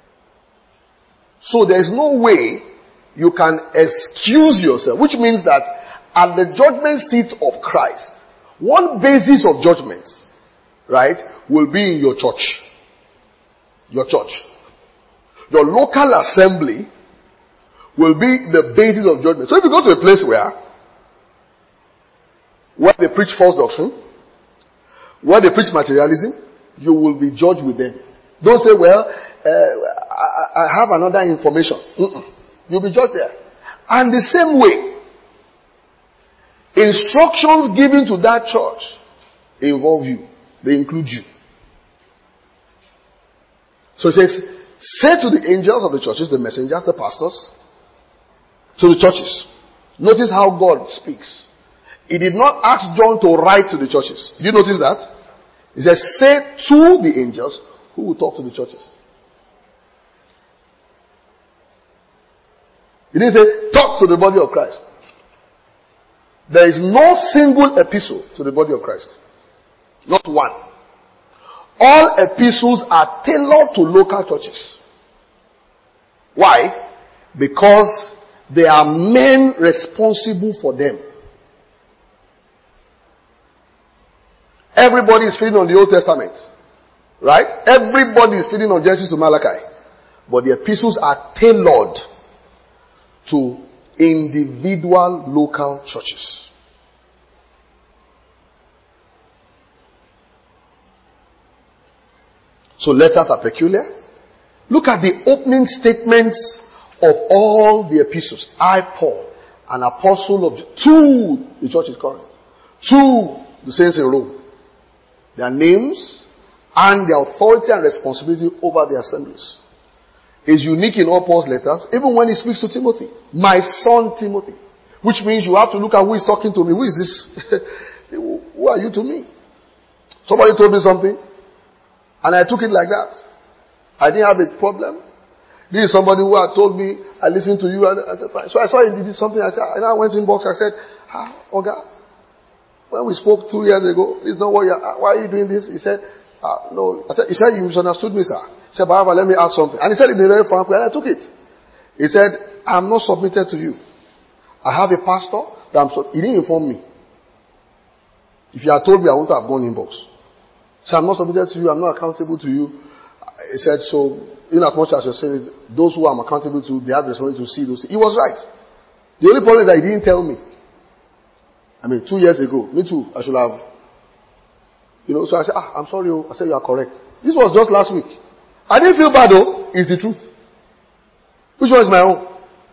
So there is no way you can excuse yourself, which means that at the judgment seat of Christ, one basis of judgment, right, will be in your church. Your church. Your local assembly will be the basis of judgment. So if you go to a place where they preach false doctrine, where they preach materialism, you will be judged with them. Don't say, well, I have another information. You'll be judged there. And the same way, instructions given to that church involve you. They include you. So it says, say to the angels of the churches, the messengers, the pastors, to the churches. Notice how God speaks. He did not ask John to write to the churches. Did you notice that? He says, say to the angels who will talk to the churches. He didn't say, talk to the body of Christ. There is no single epistle to the body of Christ. Not one. All epistles are tailored to local churches. Why? Because there are men responsible for them. Everybody is feeding on the Old Testament. Right? Everybody is feeding on Genesis to Malachi. But the epistles are tailored to individual local churches. So letters are peculiar. Look at the opening statements of all the epistles. I, Paul, an apostle to the church in Corinth, to the saints in Rome. Their names and their authority and responsibility over the assemblies is unique in all Paul's letters, even when he speaks to Timothy. My son Timothy. Which means you have to look at who is talking to me. Who is this? Who are you to me? Somebody told me something, and I took it like that. I didn't have a problem. This is somebody who had told me, I listened to you, so I saw he did something. And I went in box. I said, Oga, when we spoke 2 years ago, this is not what why are you doing this? He said, no. He said, you misunderstood me, sir. He said, however, let me add something. And he said it in a very frank way, and I took it. He said, I'm not submitted to you. I have a pastor that he didn't inform me. If you had told me, I wouldn't have gone inbox. So I'm not submitted to you, I'm not accountable to you. He said, so, in as much as you're saying, those who I'm accountable to, they have the responsibility to see those. He was right. The only problem is that he didn't tell me. 2 years ago, me too, I should have, so I said, I'm sorry, I said you are correct. This was just last week. I didn't feel bad though, it's the truth. Which one is my own?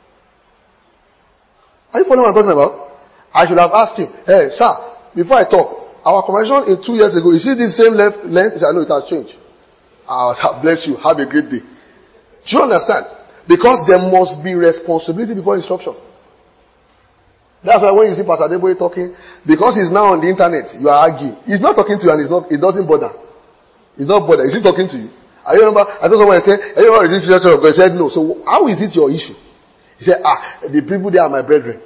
Are you following what I'm talking about? I should have asked him, hey, sir, before I talk, our conversation 2 years ago, is it the same length? He said, no, it has changed. Bless you, have a great day. Do you understand? Because there must be responsibility before instruction. That's why when you see Pastor Adeboye talking, because he's now on the internet, you are arguing. He's not talking to you and it doesn't bother. He's not bothered. Is he talking to you? I remember, I told someone, I said, are you ever reading the church of God? He said, no. So how is it your issue? He said, the people there are my brethren.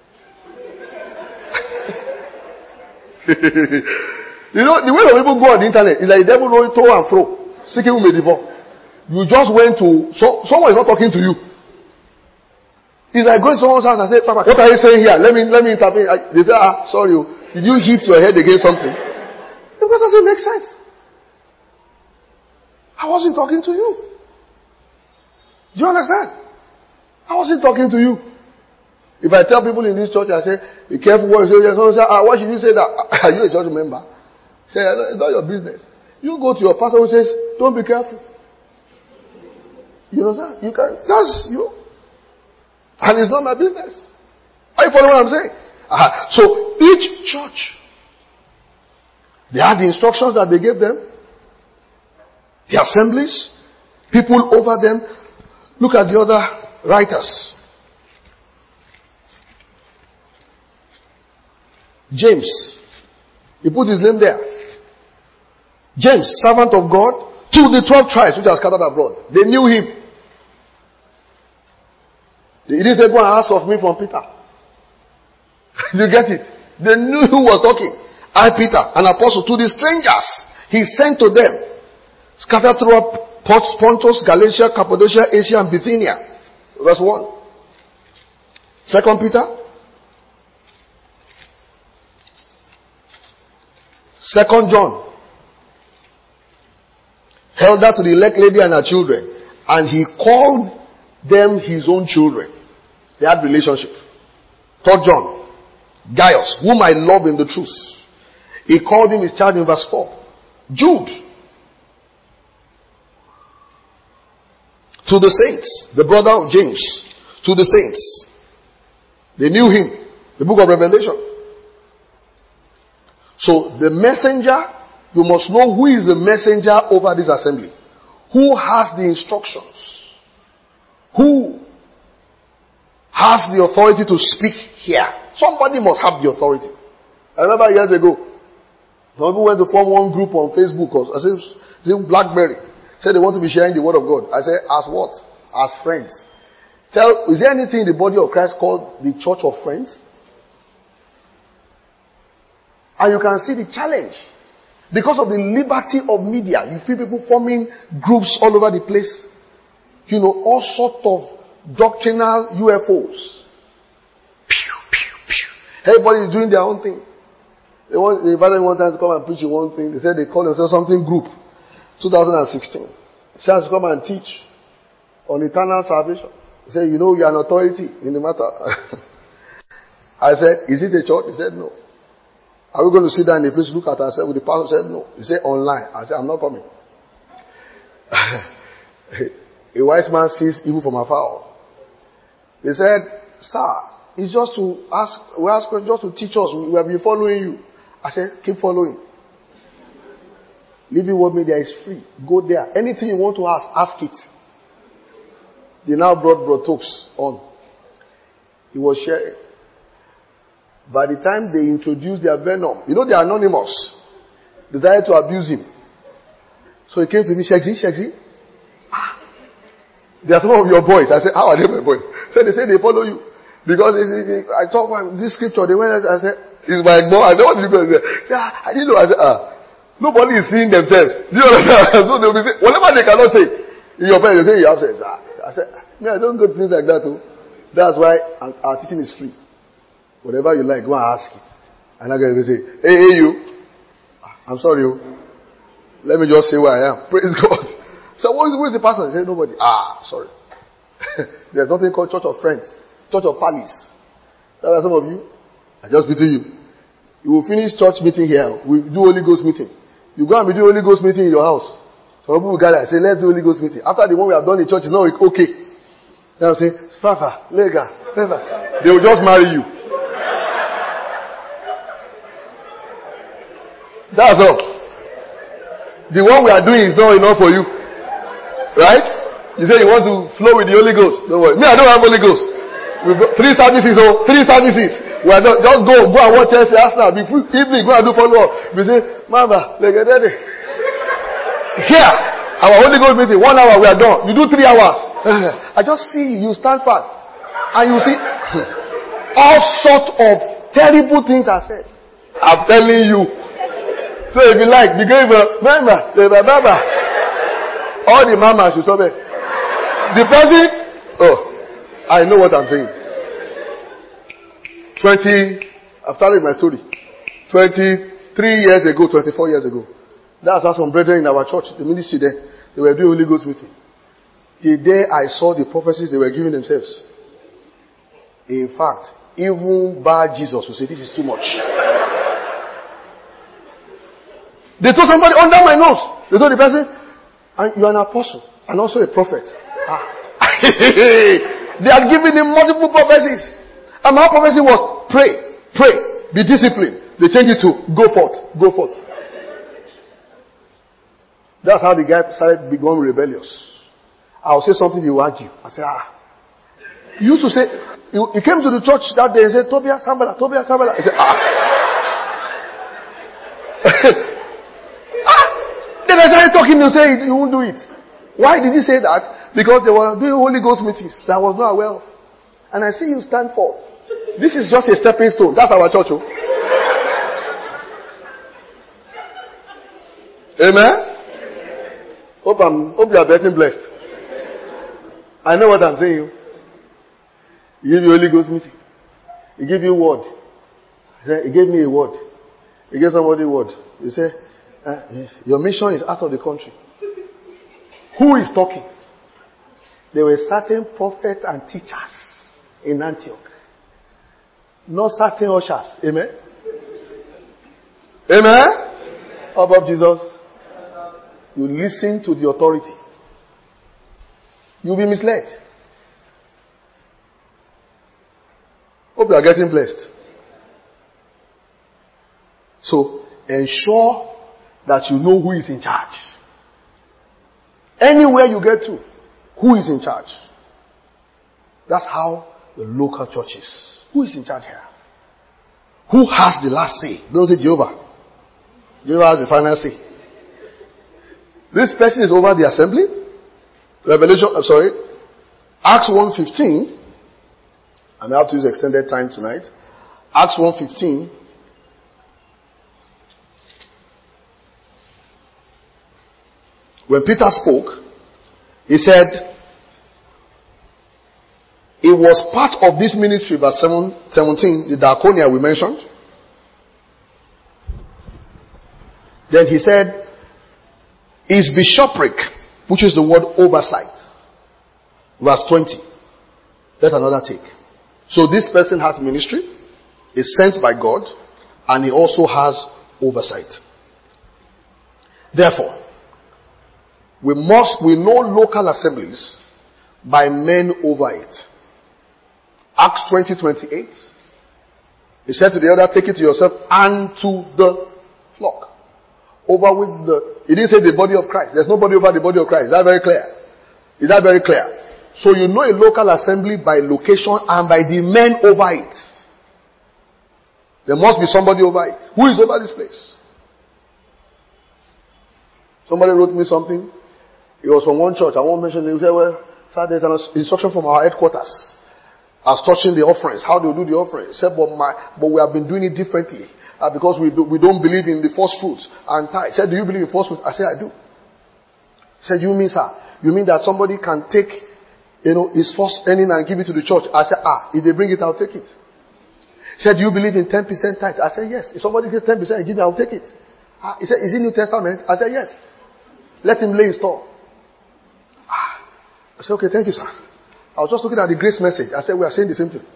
The way that people go on the internet is like the devil going to and fro, seeking whom may devour. You just went to, someone is not talking to you. It's like going to someone's house and say, Papa, what are you saying here? Let me intervene. They say, sorry, did you hit your head against something? Because it doesn't make sense. I wasn't talking to you. Do you understand? I wasn't talking to you. If I tell people in this church, I say, be careful what you say. Someone say, why should you say that? Are you a church member? Say, it's not your business. You go to your pastor who says, don't be careful. You understand? You can, that's you. And it's not my business. Are you following what I'm saying? So each church, they had the instructions that they gave them, the assemblies, people over them. Look at the other writers. James, he put his name there. James, servant of God, to the 12 tribes which are scattered abroad. They knew him. He didn't say, go and ask of me from Peter. You get it? They knew who was talking. I, Peter, an apostle, to the strangers he sent to them, scattered throughout Pontus, Galatia, Cappadocia, Asia, and Bithynia. Verse 1. 2 Peter. 2 John. Elder to the elect lady and her children. And he called them his own children. They had relationship. 3 John. Gaius, whom I love in the truth. He called him his child in verse 4. Jude. To the saints. The brother of James. To the saints. They knew him. The book of Revelation. So the messenger, you must know who is the messenger over this assembly. Who has the instructions? Who has the authority to speak here? Somebody must have the authority. I remember years ago, some people went to form one group on Facebook. I said, BlackBerry. Said they want to be sharing the word of God. I said, as what? As friends. Is there anything in the body of Christ called the church of friends? And you can see the challenge. Because of the liberty of media, you feel people forming groups all over the place. You know, all sorts of doctrinal UFOs. Pew, pew, pew. Everybody is doing their own thing. They invited me one time to come and preach one thing. They said they call themselves something group. 2016. Chance to come and teach on eternal salvation. He said, you know, you are an authority in the matter. I said, is it a church? He said, no. Are we going to sit down in the place, look at ourselves with the pastor? Said no. He said online. I said, I'm not coming. A wise man sees evil from afar. He said, sir, it's just to ask, we ask just to teach us. We have been following you. I said, keep following. Living Word Media is free. Go there. Anything you want to ask it. They now brought Tokes on. He was sharing. By the time they introduced their venom, you know they are anonymous. They decided to abuse him. So he came to me, Shexy. They are some of your boys. I said, how are they my boys? So they say they follow you. Because I talk about this scripture. They went, I said, it's my mom. I said, what did you say? I didn't know. I said, nobody is seeing themselves. Do you understand? So they'll be saying, whatever they cannot say, in your parents, they say you have sense. I said, I don't go to things like that too. That's why our teaching is free. Whatever you like, go and ask it. And I'm going to say, hey, you. I'm sorry, you. Let me just say where I am. Praise God. So who is the pastor? He said, nobody. Sorry. There's nothing called Church of Friends. Church of Palace. That are some of you. I just pity you. You will finish church meeting here. We do Holy Ghost meeting. You go and be doing Holy Ghost meeting in your house. Some people will gather and say, let's do Holy Ghost meeting. After the one we have done in church is not okay. Then I'll say, Fafa, Lega, Fafa. They will just marry you. That's all. The one we are doing is not enough for you. Right? You say you want to flow with the Holy Ghost. Don't worry. Me, I don't have Holy Ghost. We've got 3 services. We are not, just go and watch Chelsea Arsenal. Evening, go and do follow up. We say, Mama, daddy. Here, our Holy Ghost meeting, 1 hour, we are done. You do 3 hours. I just see you stand fast. And you see, all sorts of terrible things are said. I'm telling you. So if you like, mama, all the mamas should stop it. The person, I know what I'm saying. I've started my story. 23 years ago, 24 years ago. That's how some brethren in our church, the ministry there, they were doing Holy Ghost meeting. The day I saw the prophecies they were giving themselves. In fact, even bad Jesus will say, this is too much. They told somebody under my nose. They told the person, and you are an apostle and also a prophet. They had given him multiple prophecies. And my prophecy was pray, be disciplined. They changed it to go forth. That's how the guy started becoming rebellious. I'll say something, he will argue. I say, He used to say, he came to the church that day and said, Tobias Sambala. I said, Then I started talking to say, you won't do it. Why did he say that? Because they were doing Holy Ghost meetings that I was not aware of. And I see you stand forth. This is just a stepping stone. That's our church. Amen? Hope you are getting blessed. I know what I'm saying. He gave you Holy Ghost meeting. He gave you a word. He gave me a word. He gave somebody a word. He said, your mission is out of the country. Who is talking? There were certain prophets and teachers in Antioch. Not certain ushers. Amen? Amen? How about Jesus? You listen to the authority. You'll be misled. Hope you are getting blessed. So, ensure that you know who is in charge. Anywhere you get to, who is in charge? That's how the local church is. Who is in charge here? Who has the last say? Don't say Jehovah. Jehovah has the final say. This person is over the assembly. Acts 1:15. And I have to use extended time tonight. Acts 1:15. When Peter spoke, he said, it was part of this ministry, verse 17, the diaconia we mentioned. Then he said, is bishopric, which is the word oversight. Verse 20. Let another take. So this person has ministry, is sent by God, and he also has oversight. Therefore, we know local assemblies by men over it. Acts 20:28. He said to the other, take it to yourself and to the flock. Over with he didn't say the body of Christ. There's nobody over the body of Christ. Is that very clear? Is that very clear? So you know a local assembly by location and by the men over it. There must be somebody over it. Who is over this place? Somebody wrote me something. It was from one church. I won't mention it. He said, well, sir, there's an instruction from our headquarters as touching the offerings. How do you do the offerings? He said, but we have been doing it differently. Because we don't believe in the first fruits and tithe. He said, do you believe in first fruits? I said, I do. He said, you mean, sir? You mean that somebody can take, his first earning and give it to the church? I said, if they bring it, I'll take it. He said, do you believe in 10% tithe? I said, yes. If somebody gets 10% and give me, I'll take it. He said, is it New Testament? I said, yes. Let him lay in store. I said, okay, thank you, sir. I was just looking at the grace message. I said, we are saying the same thing.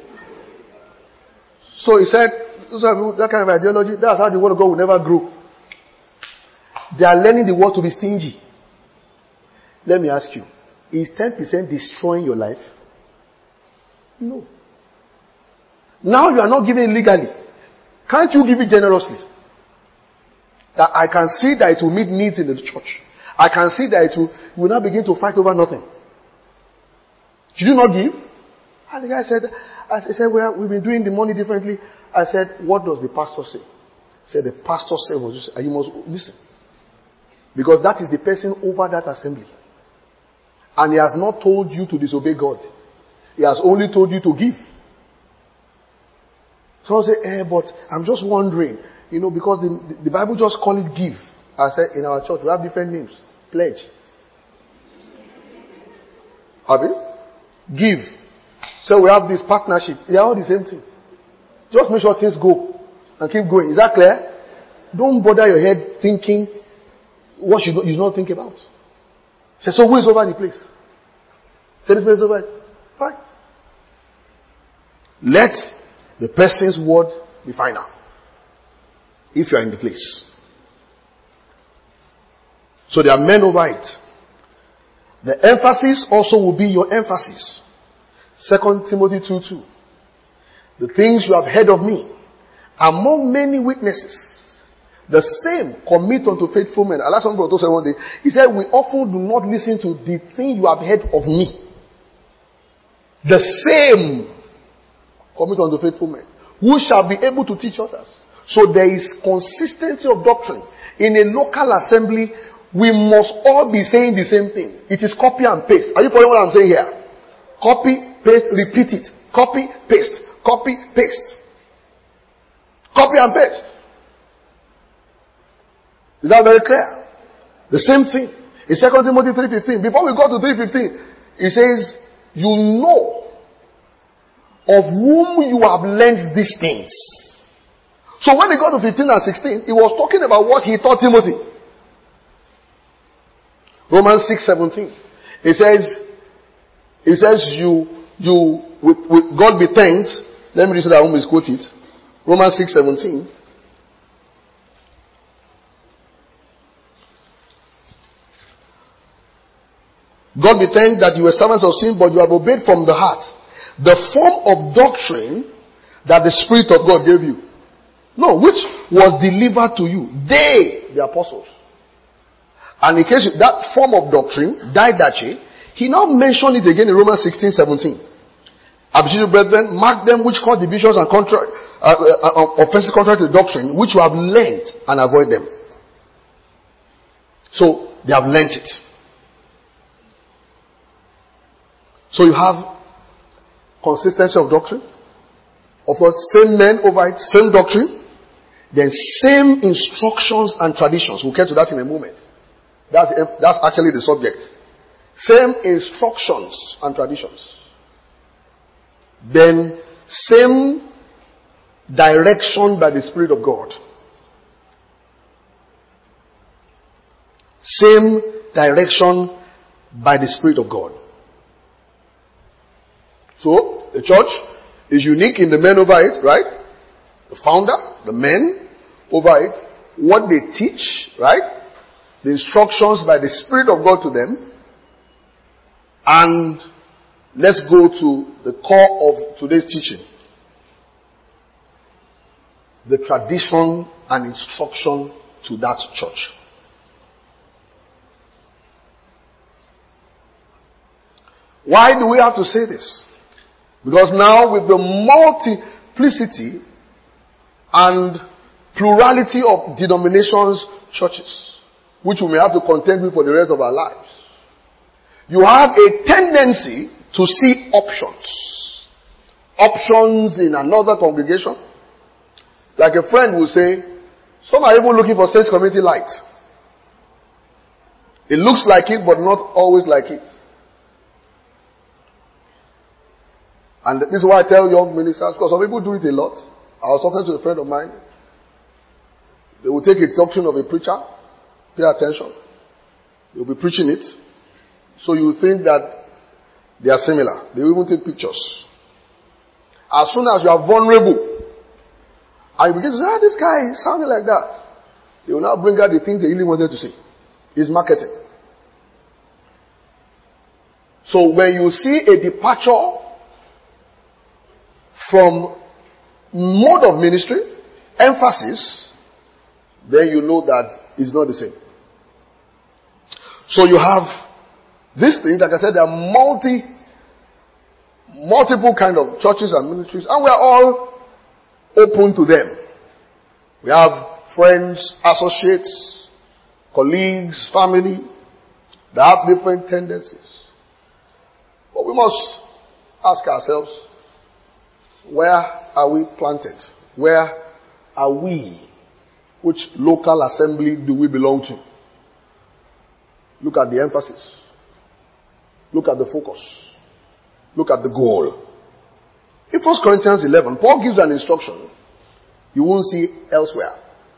So he said, that kind of ideology, that's how the word of God will never grow. They are learning the word to be stingy. Let me ask you, is 10% destroying your life? No. Now you are not giving it legally. Can't you give it generously? That I can see that it will meet needs in the church. I can see that you will not begin to fight over nothing. Did you not give? And the guy said, well, we've been doing the money differently. I said, what does the pastor say? He said, the pastor said, you must listen. Because that is the person over that assembly. And he has not told you to disobey God. He has only told you to give. So I say, but I'm just wondering, because the Bible just call it give. I said, in our church, we have different names. Pledge. Have you? Give. So we have this partnership. They are all the same thing. Just make sure things go and keep going. Is that clear? Don't bother your head thinking what you should not think about. Say, so who is over the place? Say this place is over it. Fine. Let the person's word be final. If you are in the place. So there are men over it. The emphasis also will be your emphasis. 2 Timothy 2:2. the things you have heard of me, among many witnesses, the same commit unto faithful men. Allah some brother said one day, he said, we often do not listen to the thing you have heard of me. The same commit unto faithful men, who shall be able to teach others. So there is consistency of doctrine. In a local assembly, we must all be saying the same thing. It is copy and paste. Are you following what I'm saying here? Copy, paste, repeat it. Copy, paste. Copy, paste. Copy and paste. Is that very clear? The same thing. In 2 Timothy 3:15. Before we go to 3:15, it says, you know of whom you have learned these things. So when he got to 15 and 16, he was talking about what he taught Timothy. Romans 6:17. It says you with God be thanked. Let me read that. I won't misquote it. Romans 6:17. God be thanked that you were servants of sin, but you have obeyed from the heart the form of doctrine that the Spirit of God gave you. No, which was delivered to you. They, the apostles. And in case that form of doctrine, didache, he now mentioned it again in Romans 16:17. Abjured brethren, mark them which cause divisions and offenses contrary to the doctrine, which you have learned, and avoid them. So, they have learned it. So you have consistency of doctrine. Of course, same men over it, same doctrine. Then same instructions and traditions. We'll get to that in a moment. That's actually the subject. Same instructions and traditions. Then same direction by the Spirit of God. Same direction by the Spirit of God. So, the church is unique in the men over it, right? The founder, the men over it, what they teach, right? The instructions by the Spirit of God to them. And let's go to the core of today's teaching. The tradition and instruction to that church. Why do we have to say this? Because now with the multiplicity and plurality of denominations, churches, which we may have to contend with for the rest of our lives, you have a tendency to see options. Options in another congregation. Like a friend will say, some are even looking for Saints Community Light. It looks like it, but not always like it. And this is why I tell young ministers, because some people do it a lot. I was talking to a friend of mine. They will take a doctrine of a preacher, pay attention. They will be preaching it. So you think that they are similar. They will even take pictures. As soon as you are vulnerable, and you begin to say, this guy is sounding like that, they will now bring out the things they really wanted to say. It's marketing. So when you see a departure from mode of ministry, emphasis, then you know that it's not the same. So you have these things, like I said, there are multiple kind of churches and ministries, and we are all open to them. We have friends, associates, colleagues, family that have different tendencies. But we must ask ourselves, where are we planted? Where are we? Which local assembly do we belong to? Look at the emphasis. Look at the focus. Look at the goal. In 1 Corinthians 11, Paul gives an instruction you won't see elsewhere.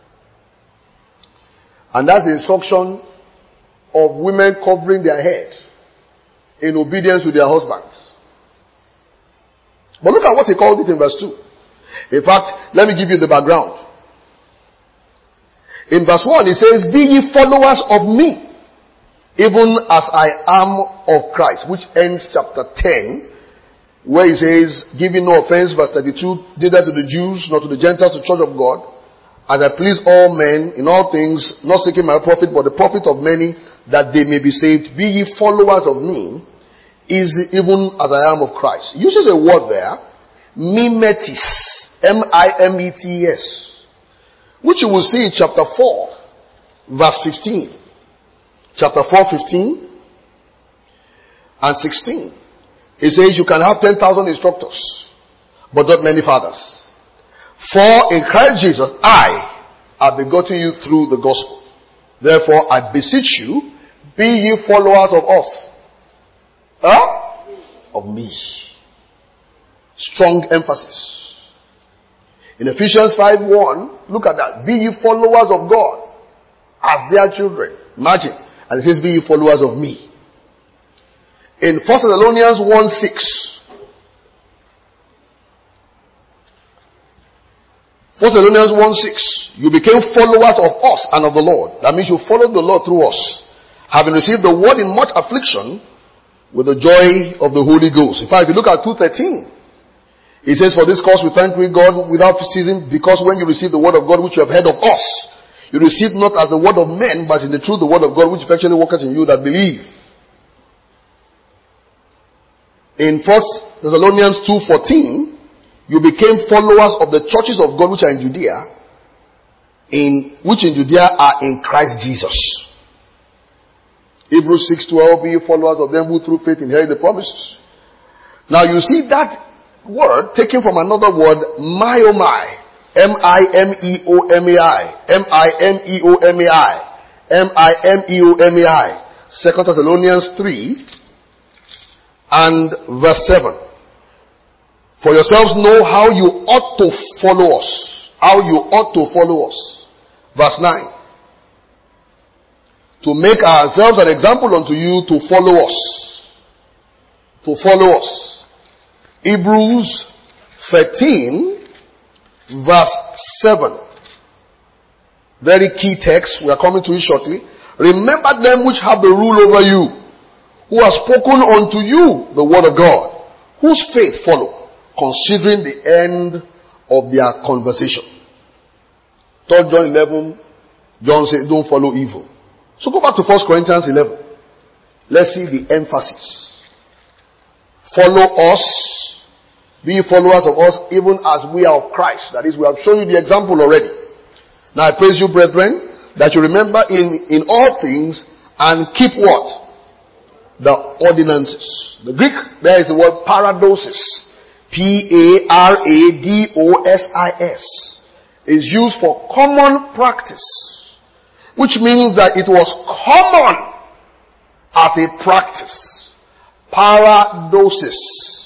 And that's the instruction of women covering their head in obedience to their husbands. But look at what he called it in verse 2. In fact, let me give you the background. In verse 1, he says, be ye followers of me, even as I am of Christ, which ends chapter 10, where he says, giving no offense, verse 32, neither to the Jews, nor to the Gentiles, to the church of God, as I please all men in all things, not seeking my profit, but the profit of many, that they may be saved. Be ye followers of me, is even as I am of Christ. He uses a word there, mimetis, M-I-M-E-T-S, which you will see in chapter 4, verse 15. Chapter 4, 15 and 16. It says you can have 10,000 instructors, but not many fathers. For in Christ Jesus, I have begotten you through the gospel. Therefore, I beseech you, be ye followers of us. Of me. Strong emphasis. In Ephesians 5:1, look at that. Be ye followers of God as their children. Imagine. And it says, be ye followers of me. In 1 Thessalonians 1:6, 1 Thessalonians 1:6, you became followers of us and of the Lord. That means you followed the Lord through us, having received the word in much affliction with the joy of the Holy Ghost. In fact, if you look at 2:13, it says, for this cause we thank God without ceasing, because when you received the word of God which you have heard of us, you received not as the word of men, but in the truth the word of God which effectually worketh in you that believe. In 1 Thessalonians 2:14, you became followers of the churches of God which are in Judea, which in Judea are in Christ Jesus. Hebrews 6:12, be followers of them who through faith inherit the promises. Now you see that word taken from another word, myomai, M-I-M-E-O-M-A-I, M-I-M-E-O-M-A-I, M-I-M-E-O-M-A-I. 2 Thessalonians 3 and verse 7. For yourselves know how you ought to follow us. How you ought to follow us. Verse 9. To make ourselves an example unto you to follow us. To follow us. Hebrews 13 verse 7. Very key text. We are coming to it shortly. Remember them which have the rule over you, who have spoken unto you the word of God, whose faith follow, considering the end of their conversation. 3 John 11, John said, don't follow evil. So go back to 1 Corinthians 11. Let's see the emphasis. Follow us, be followers of us, even as we are of Christ. That is, we have shown you the example already. Now I praise you, brethren, that you remember in all things and keep what? The ordinances. The Greek, there is the word paradosis. P-A-R-A-D-O-S-I-S. Is used for common practice. Which means that it was common as a practice. Paradosis.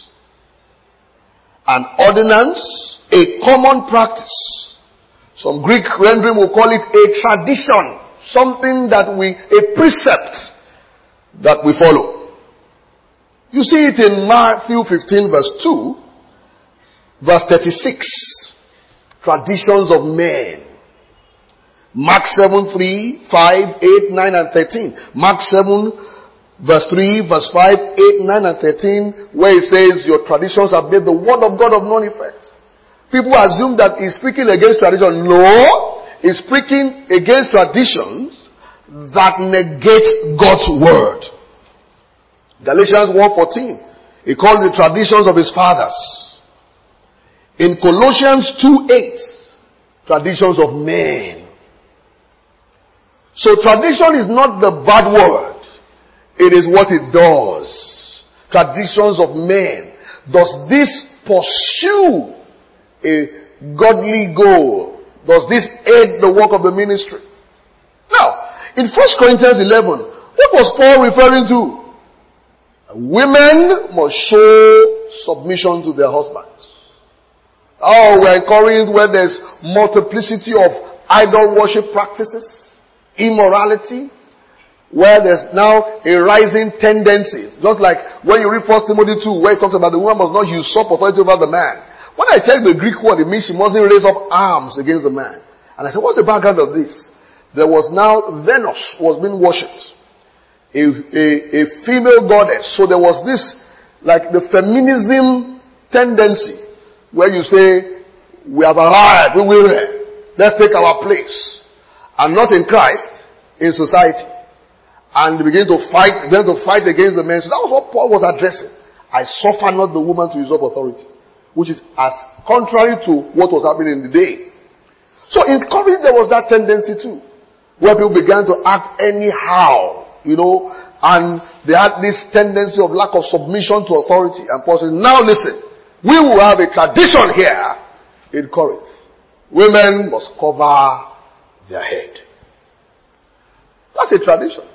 An ordinance, a common practice. Some Greek rendering will call it a tradition. Something that a precept that we follow. You see it in Matthew 15 verse 2, verse 36. Traditions of men. Mark 7, 3, 5, 8, 9 and 13. Mark 7 verse 3, verse 5, 8, 9 and 13, where it says your traditions have made the word of God of none effect. People assume that he's speaking against tradition. No, he's speaking against traditions that negate God's word. Galatians 1:14, he called the traditions of his fathers. In Colossians 2:8, traditions of men. So tradition is not the bad word. It is what it does. Traditions of men. Does this pursue a godly goal? Does this aid the work of the ministry? Now, in 1 Corinthians 11, what was Paul referring to? Women must show submission to their husbands. Oh, we are encouraged where there's multiplicity of idol worship practices, immorality, where there's now a rising tendency. Just like when you read 1 Timothy 2, where it talks about the woman must not usurp authority over the man. When I check the Greek word, it means she mustn't raise up arms against the man. And I said, what's the background of this? There was now, Venus was being worshipped. A female goddess. So there was this like the feminism tendency, where you say, we have arrived, we will, let's take our place. And not in Christ, in society. And they began to fight against the men. So that was what Paul was addressing. I suffer not the woman to usurp authority. Which is as contrary to what was happening in the day. So in Corinth there was that tendency too. Where people began to act anyhow, and they had this tendency of lack of submission to authority. And Paul said, now listen, we will have a tradition here in Corinth. Women must cover their head. That's a tradition.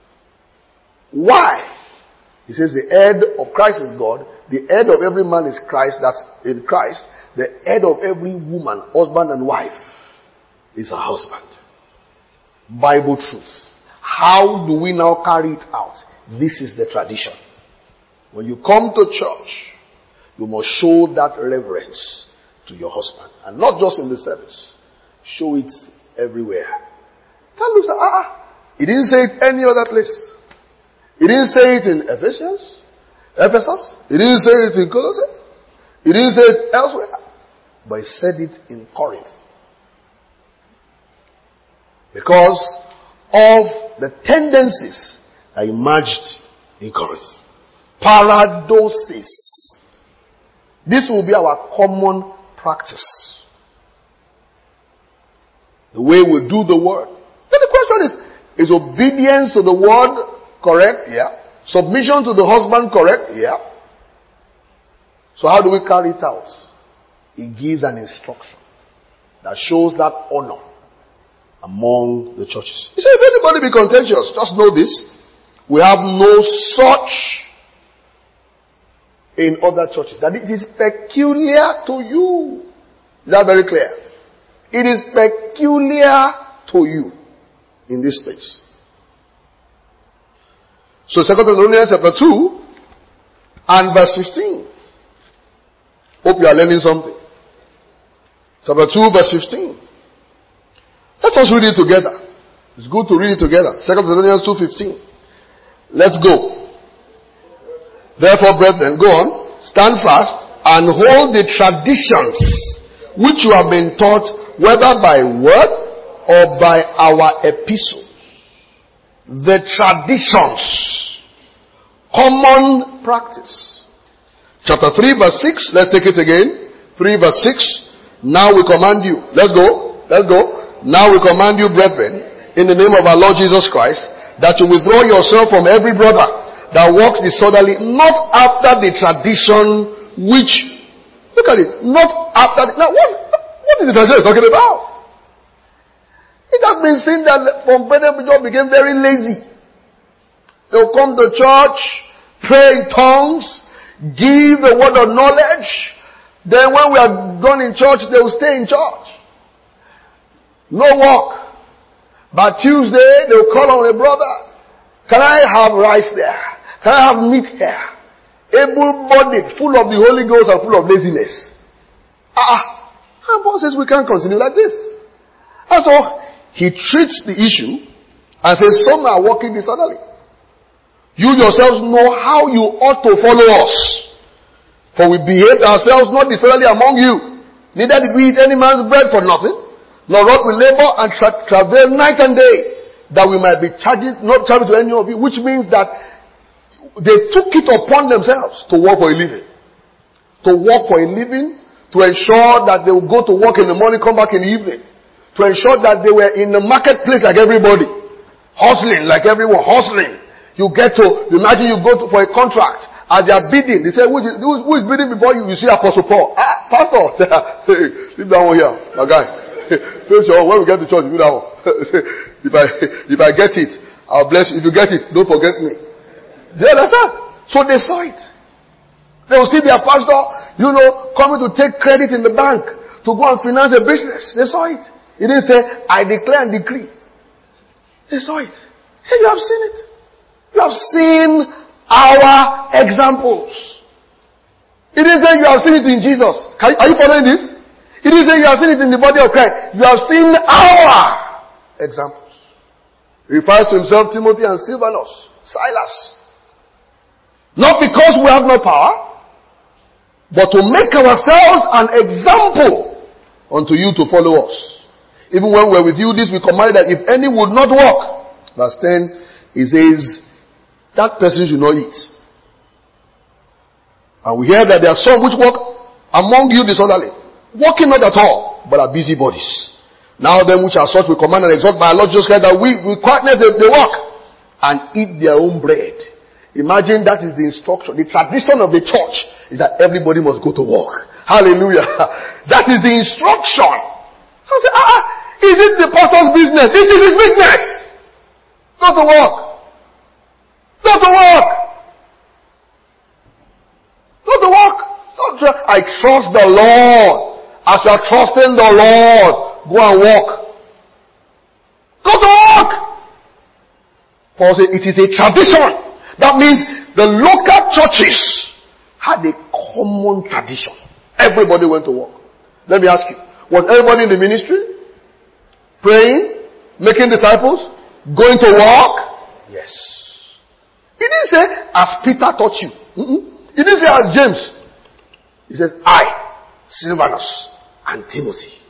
Why? He says the head of Christ is God. The head of every man is Christ. That's in Christ. The head of every woman, husband and wife, is her husband. Bible truth. How do we now carry it out? This is the tradition. When you come to church, you must show that reverence to your husband. And not just in the service. Show it everywhere. Can't look at, he didn't say it any other place. He didn't say it in Ephesus. He didn't say it in Colossae. He didn't say it elsewhere. But he said it in Corinth. Because of the tendencies that emerged in Corinth. Paradoxes. This will be our common practice. The way we do the word. Then the question is obedience to the word correct? Yeah. Submission to the husband correct? Yeah. So how do we carry it out? He gives an instruction that shows that honor among the churches. He said, if anybody be contentious, just know this. We have no such in other churches. That it is peculiar to you. Is that very clear? It is peculiar to you in this place. So 2 Thessalonians chapter 2 and verse 15. Hope you are learning something. Chapter 2 verse 15. Let us read it together. It's good to read it together. 2 Thessalonians 2:15. Let's go. Therefore, brethren, go on. Stand fast and hold the traditions which you have been taught, whether by word or by our epistles. The traditions. Common practice. Chapter 3 verse 6. Let's take it again. 3 verse 6. Now we command you. Let's go. Now we command you, brethren, in the name of our Lord Jesus Christ, that you withdraw yourself from every brother that walks disorderly, not after the tradition which, look at it, not after, now what is the tradition talking about? It has been seen that from Brethren people became very lazy. They will come to church, pray in tongues, give the word of knowledge. Then when we are done in church, they will stay in church. No work. But Tuesday, they will call on a brother. Can I have rice there? Can I have meat here? Able-bodied, full of the Holy Ghost and full of laziness. And Paul says we can't continue like this. And so, he treats the issue and says some are walking disorderly. You yourselves know how you ought to follow us. For we behaved ourselves not disorderly among you. Neither did we eat any man's bread for nothing. Nor wrought with labor and travail night and day, that we might be not charged to any of you, which means that they took it upon themselves to work for a living. To work for a living, to ensure that they would go to work in the morning, come back in the evening. To ensure that they were in the marketplace like everybody. Hustling like everyone, hustling. You imagine you go for a contract, and they are bidding. They say, who is bidding before you? You see Apostle Paul. Pastor, hey, leave that one here, my guy. Face your own. When we get to church, you do that one. if I get it, I'll bless you. If you get it, don't forget me. Do you understand? So they saw it. They will see their pastor, coming to take credit in the bank to go and finance a business. They saw it. He didn't say, I declare and decree. They saw it. He said, you have seen it. You have seen our examples. He didn't say you have seen it in Jesus. Are you following this? He didn't say you have seen it in the body of Christ. You have seen our examples. He refers to himself, Timothy and Silvanus, Silas. Not because we have no power, but to make ourselves an example unto you to follow us. Even when we're with you, this we command that if any would not walk. Verse 10, he says, that person should not eat. And we hear that there are some which walk among you disorderly, walking not at all, but are busybodies. Now them which are such we command and exhort by our Lord Jesus Christ that we quietness they walk and eat their own bread. Imagine that is the instruction. The tradition of the church is that everybody must go to work. Hallelujah. That is the instruction. So I say, is it the pastor's business? It is his business. Go to work. Go to work. Go to work. I trust the Lord. As you are trusting the Lord, go and walk. Go to work. Paul said it is a tradition. That means the local churches had a common tradition. Everybody went to work. Let me ask you, was everybody in the ministry? Praying? Making disciples? Going to work? Yes. He didn't say, as Peter taught you. He didn't say, as James. He says, I, Silvanus, and Timothy.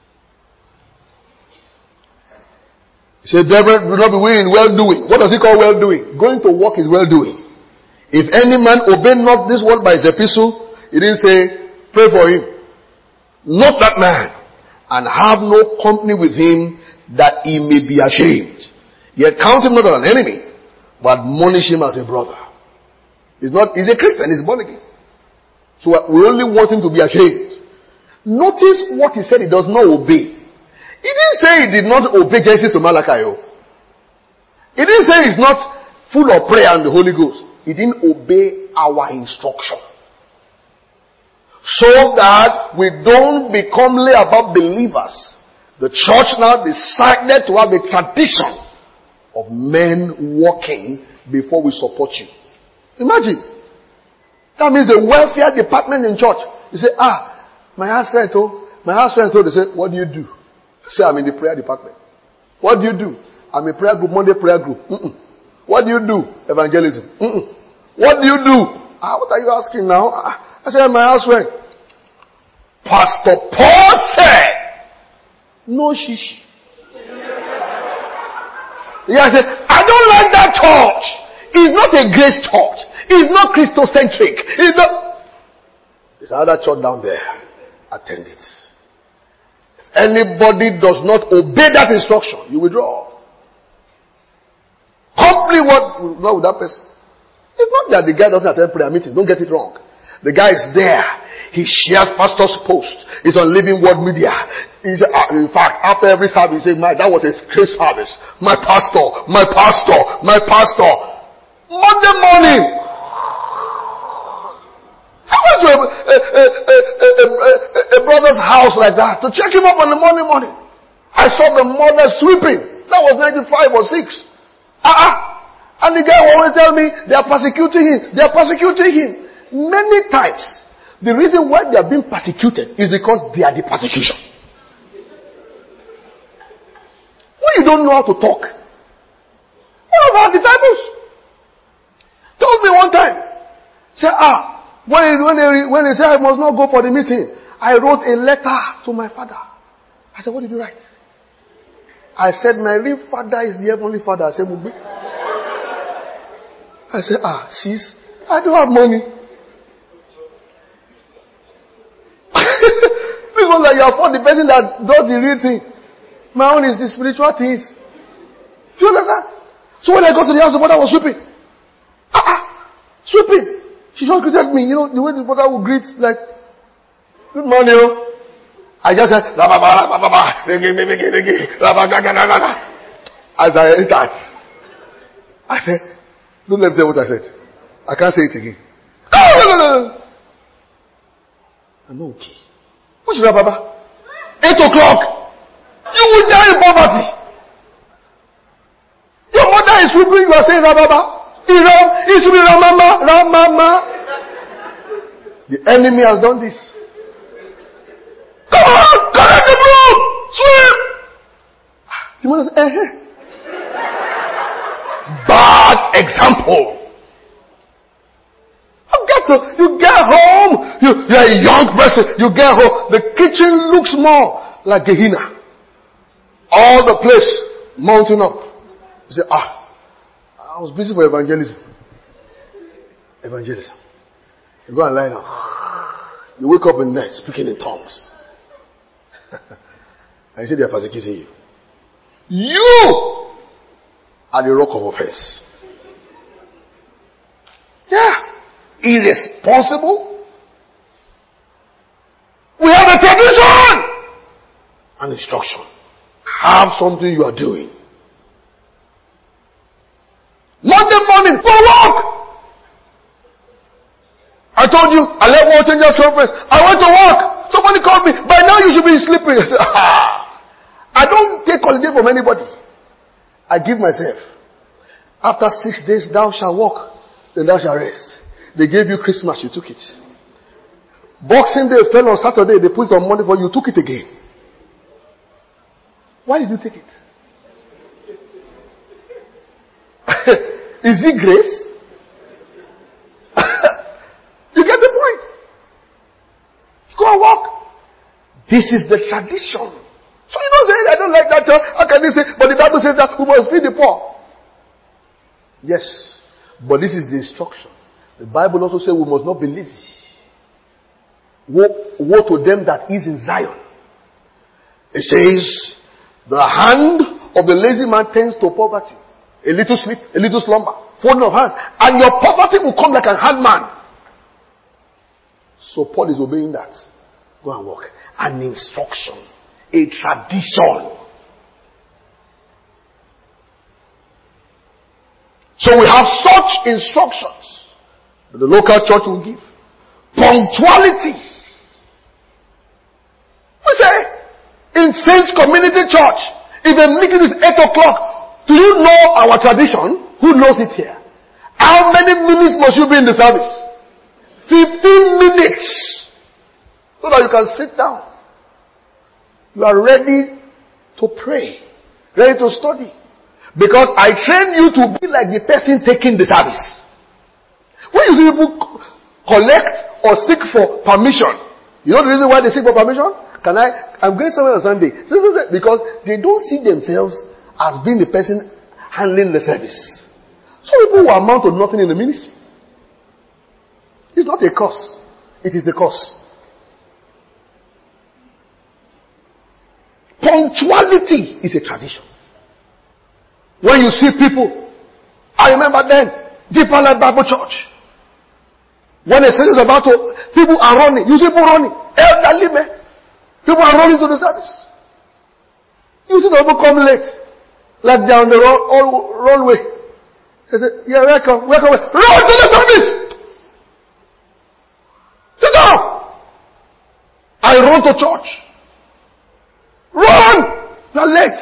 He said, brethren, do not be weary in well-doing. What does he call well-doing? Going to work is well-doing. If any man obey not this word by his epistle, he didn't say, pray for him. Not that man. And have no company with him, that he may be ashamed. Yet count him not as an enemy, but admonish him as a brother. He's a Christian, he's born again. So we only want him to be ashamed. Notice what he said he does not obey. He didn't say he did not obey Genesis to Malachi. He didn't say he's not full of prayer and the Holy Ghost. He didn't obey our instruction. So that we don't become lay about believers. The church now decided to have a tradition of men walking before we support you. Imagine. That means the welfare department in church. You say, my husband told, they say, what do you do? Say, I'm in the prayer department. What do you do? I'm a prayer group, Monday prayer group. What do you do? Evangelism. What do you do? What are you asking now? I said, my husband. Pastor Paul said, no shishi. Yeah, I said, I don't like that church. It's not a grace church. It's not Christocentric. It's not. There's another church down there. Attend it. Anybody does not obey that instruction, you withdraw. Complete not with that person. It's not that the guy doesn't attend prayer meeting. Don't get it wrong. The guy is there. He shares pastor's post. He's on Living Word Media. In fact, after every service, he say, that was a great service. My pastor. Monday morning, I went to a brother's house like that to check him up on the Monday morning. I saw the mother sweeping. That was 95 or 6. And the guy will always tell me, they are persecuting him. Many times, the reason why they are being persecuted is because they are the persecution. When you don't know how to talk. One of our disciples told me one time, say, when he said I must not go for the meeting, I wrote a letter to my father. I said, what did you write? I said, my real father is the heavenly father. I said, Mugbe. I said, sis, I don't have money. Because like you are for the person that does the real thing. My own is the spiritual things. Do you understand? So when I got to the house, the mother was sweeping. Sweeping. She just greeted me. You know, the way the mother would greet, like, good morning. I just said, as I entered, I said, don't let me tell what I said. I can't say it again. I'm okay. Which Rababa? 8 o'clock. You will die in poverty. Your mother is sweeping, you are saying Rababa. It's Ramama. The enemy has done this. Come on, collect the broom, sweep. The mother said, Bad example. you get home, you're a young person, you get home, the kitchen looks more like Gehenna. All the place mounting up. You say, I was busy for evangelism. Evangelism. You go and lie down. You wake up in the night speaking in tongues. And you say they are persecuting you. You are the rock of offense. Yeah. Irresponsible. We have a tradition and instruction. Have something you are doing. Monday morning, go work. I told you, I left World Changers Conference. I went to work. Somebody called me. By now you should be sleeping. I said, I don't take holiday from anybody. I give myself. After 6 days, thou shalt walk, then thou shalt rest. They gave you Christmas, you took it. Boxing Day fell on Saturday, they put it on Monday for you, took it again. Why did you take it? Is it grace? You get the point? Go and walk. This is the tradition. So you don't say, I don't like that church. How can they say, but the Bible says that we must feed the poor. Yes. But this is the instruction. The Bible also says we must not be lazy. Woe to them that is in Zion. It says, the hand of the lazy man tends to poverty. A little sleep, a little slumber, folding of hands. And your poverty will come like a handman. So Paul is obeying that. Go and walk. An instruction. A tradition. So we have such instructions that the local church will give. Punctuality. We say, in Saints Community Church, if a meeting is 8 o'clock, do you know our tradition? Who knows it here? How many minutes must you be in the service? 15 minutes. So that you can sit down. You are ready to pray. Ready to study. Because I train you to be like the person taking the service. When you see people collect or seek for permission, you know the reason why they seek for permission? I'm going somewhere on Sunday. Because they don't see themselves as being the person handling the service. Some people will amount to nothing in the ministry. It's not a curse. It is the curse. Punctuality is a tradition. When you see people, I remember then, Deeper Life Bible Church. When a service is about to, people are running. You see people running. Elderly men. People are running to the service. You see some people come late. Like they are on the runway. They say, yeah, welcome. Run to the service. Sit down. I run to church. Run. You're late.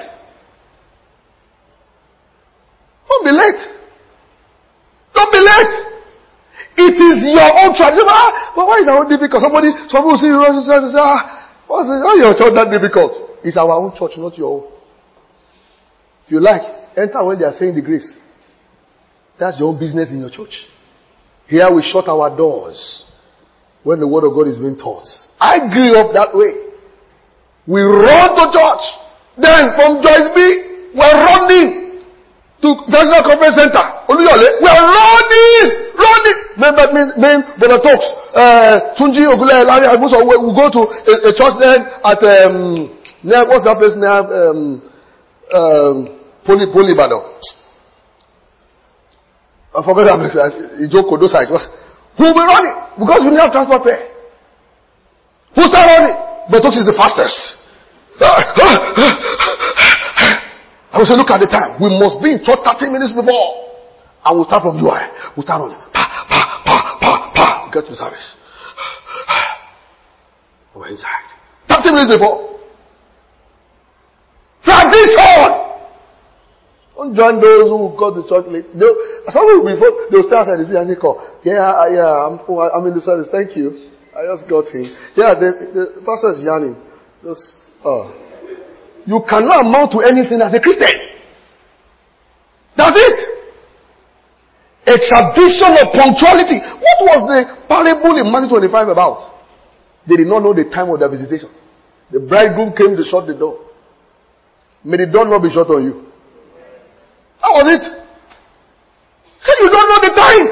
Don't be late. Don't be late. It is your own tradition. But why is it so difficult? Some people will see you run to church and say, why is your church that difficult? It's our own church, not your own. If you like, enter when they are saying the grace. That's your own business in your church. Here we shut our doors when the word of God is being taught. I grew up that way. We run to church. Then from Joyce B, we're running to National Conference Center. We're running. Brother Talks, Tunji Ogule, we go to a church then at, what's that place now? Polybado. I forgot that place. Ijoko, those sides. Who will be running? Because we didn't have transport fare. Who started running? But Talks is the fastest. I will say, look at the time. We must be in church 30 minutes before. And we'll start from UI. We'll start running. We'll get to the service. We're inside. 30 minutes before. Tradition! Don't join those who got to church late. Some people before, they'll start at the door and they call. I'm in the service. Thank you. I just got in. Yeah, the pastor is yarning. You cannot amount to anything as a Christian. That's it. A tradition of punctuality. What was the parable in Matthew 25 about? They did not know the time of their visitation. The bridegroom came to shut the door. May the door not be shut on you. How was it? So you don't know the time.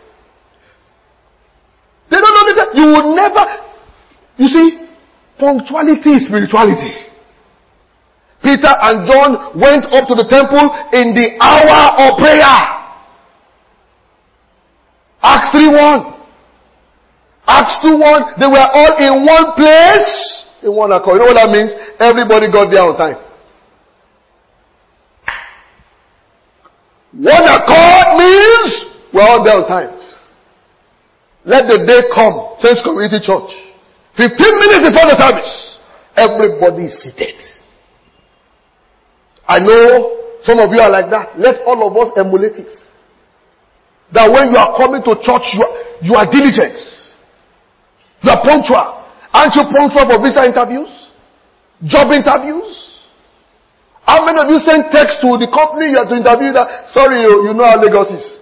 They don't know the time. You will never. You see, punctuality is spirituality. Peter and John went up to the temple in the hour of prayer. Acts 3:1. Acts 2:1. They were all in one place. In one accord. You know what that means? Everybody got there on time. One accord means we're all there on time. Let the day come. Saints Community Church. 15 minutes before the service. Everybody is seated. I know some of you are like that. Let all of us emulate it. That when you are coming to church, you are diligent. You are punctual. Aren't you punctual for visa interviews? Job interviews? How many of you send text to the company you have to interview that, sorry, you know how Lagos is.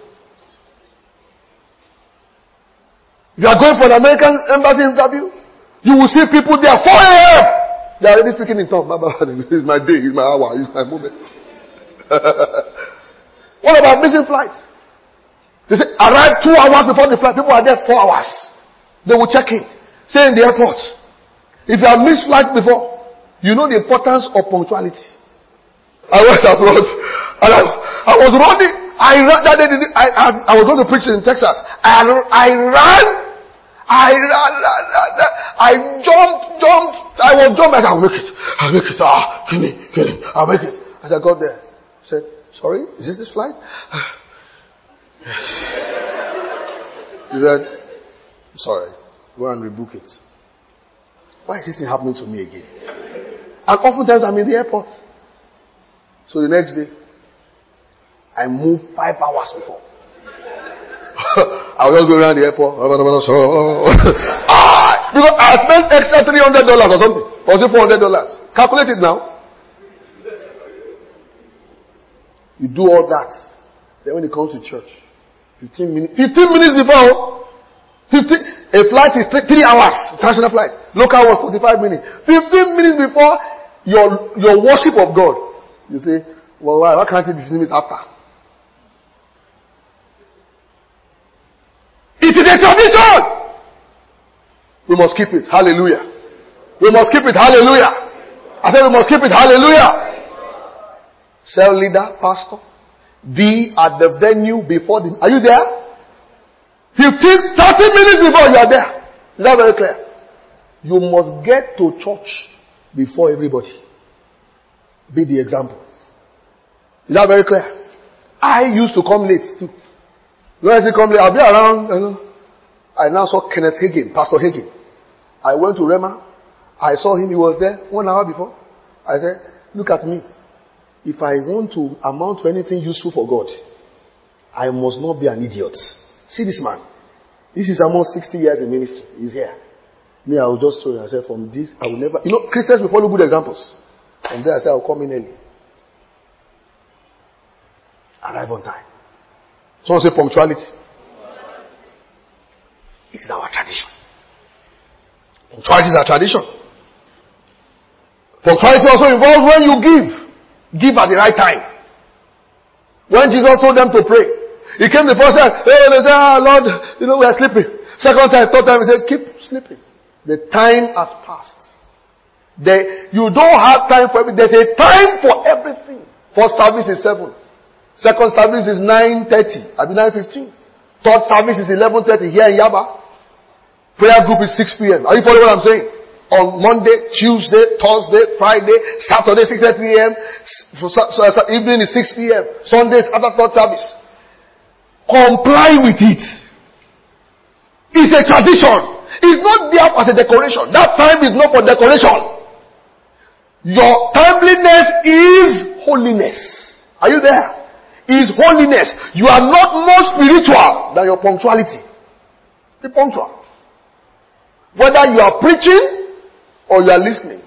You are going for an American embassy interview, you will see people there 4 a.m. They are already speaking in tongues. It's my day, it's my hour, it's my moment. What about missing flights? They say, arrive 2 hours before the flight. People are there 4 hours. They will check in. Say in the airport. If you have missed flight before, you know the importance of punctuality. I went abroad and I was running. I was going to preach in Texas. I ran. I jumped. I was jumping. I'll make it. Kill me. I'll make it. As I got there, I said, sorry, is this flight? Yes. He said, sorry, go and rebook it. Why is this thing happening to me again? And oftentimes I'm in the airport. So the next day, I moved 5 hours before. I will just go around the airport. Because I spent extra $300 or something. Or was it $400? Calculate it now. You do all that. Then when it comes to church, 15 minutes before. A flight is 3 hours. International flight. Local was 45 minutes. 15 minutes before your worship of God. You say, well, why can't it be 15 minutes after? It is a tradition. We must keep it. Hallelujah. We must keep it. Hallelujah. I said we must keep it. Hallelujah. Cell leader, pastor, be at the venue before the... Are you there? 30 minutes before you are there. Is that very clear? You must get to church before everybody. Be the example. Is that very clear? I used to come late too. When I say come late, I'll be around, I now saw Kenneth Hagin, Pastor Hagin. I went to Rema. I saw him, he was there 1 hour before. I said, look at me. If I want to amount to anything useful for God, I must not be an idiot. See this man. This is almost 60 years in ministry. He's here. Me, I will just tell you, I said, from this, I will never... Christians will follow good examples. From there, I said, I'll come in early. Arrive on time. Someone say punctuality. It is our tradition. Punctuality is our tradition. Punctuality also involves when you give. Give at the right time. When Jesus told them to pray, he came the first time, they said, Lord, we are sleeping. Second time, third time, he said, keep sleeping. The time has passed. You don't have time for everything. There's a time for everything. First service is 7. Second service is 9:30. I'll be 9:15. Third service is 11:30 here in Yaba. Prayer group is 6 p.m. Are you following what I'm saying? On Monday, Tuesday, Thursday, Friday, Saturday 6:30 a.m. Evening is 6 p.m. Sundays after third service. Comply with it. It's a tradition. It's not there as a decoration. That time is not for decoration. Your timeliness is holiness. Are you there? Is holiness. You are not more spiritual than your punctuality. Be punctual. Whether you are preaching or you are listening,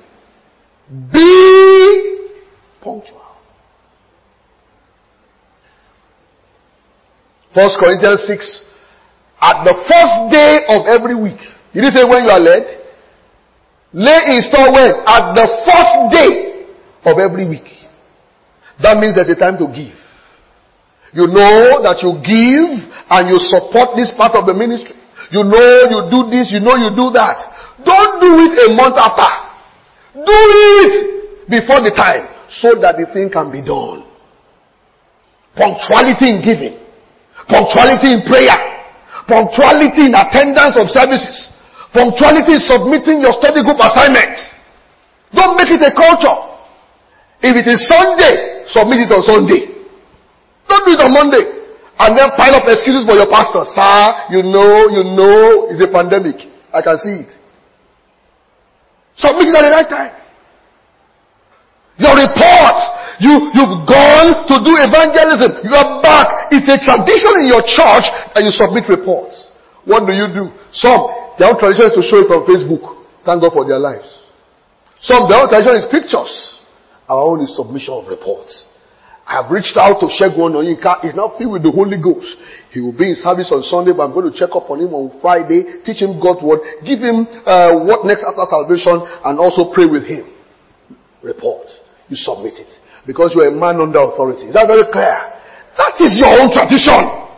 be punctual. 1 Corinthians 6. At the first day of every week. Did he say when you are led? Lay in store when? At the first day of every week. That means there's a time to give. You know that you give and you support this part of the ministry. You know you do this, you know you do that. Don't do it a month after. Do it before the time so that the thing can be done. Punctuality in giving. Punctuality in prayer. Punctuality in attendance of services. Punctuality in submitting your study group assignments. Don't make it a culture. If it is Sunday, submit it on Sunday. Don't do it on Monday. And then pile up excuses for your pastor. Sir, you know, it's a pandemic. I can see it. Submit it at the right time. Your report. You've gone to do evangelism. You are back. It's a tradition in your church that you submit reports. What do? Some, their own tradition is to show it on Facebook. Thank God for their lives. Some, their own tradition is pictures. Our own is submission of reports. I have reached out to Shegun Onyinka. He's now filled with the Holy Ghost. He will be in service on Sunday, but I'm going to check up on him on Friday, teach him God's word, give him what next after salvation, and also pray with him. Report. You submit it. Because you are a man under authority. Is that very clear? That is your own tradition.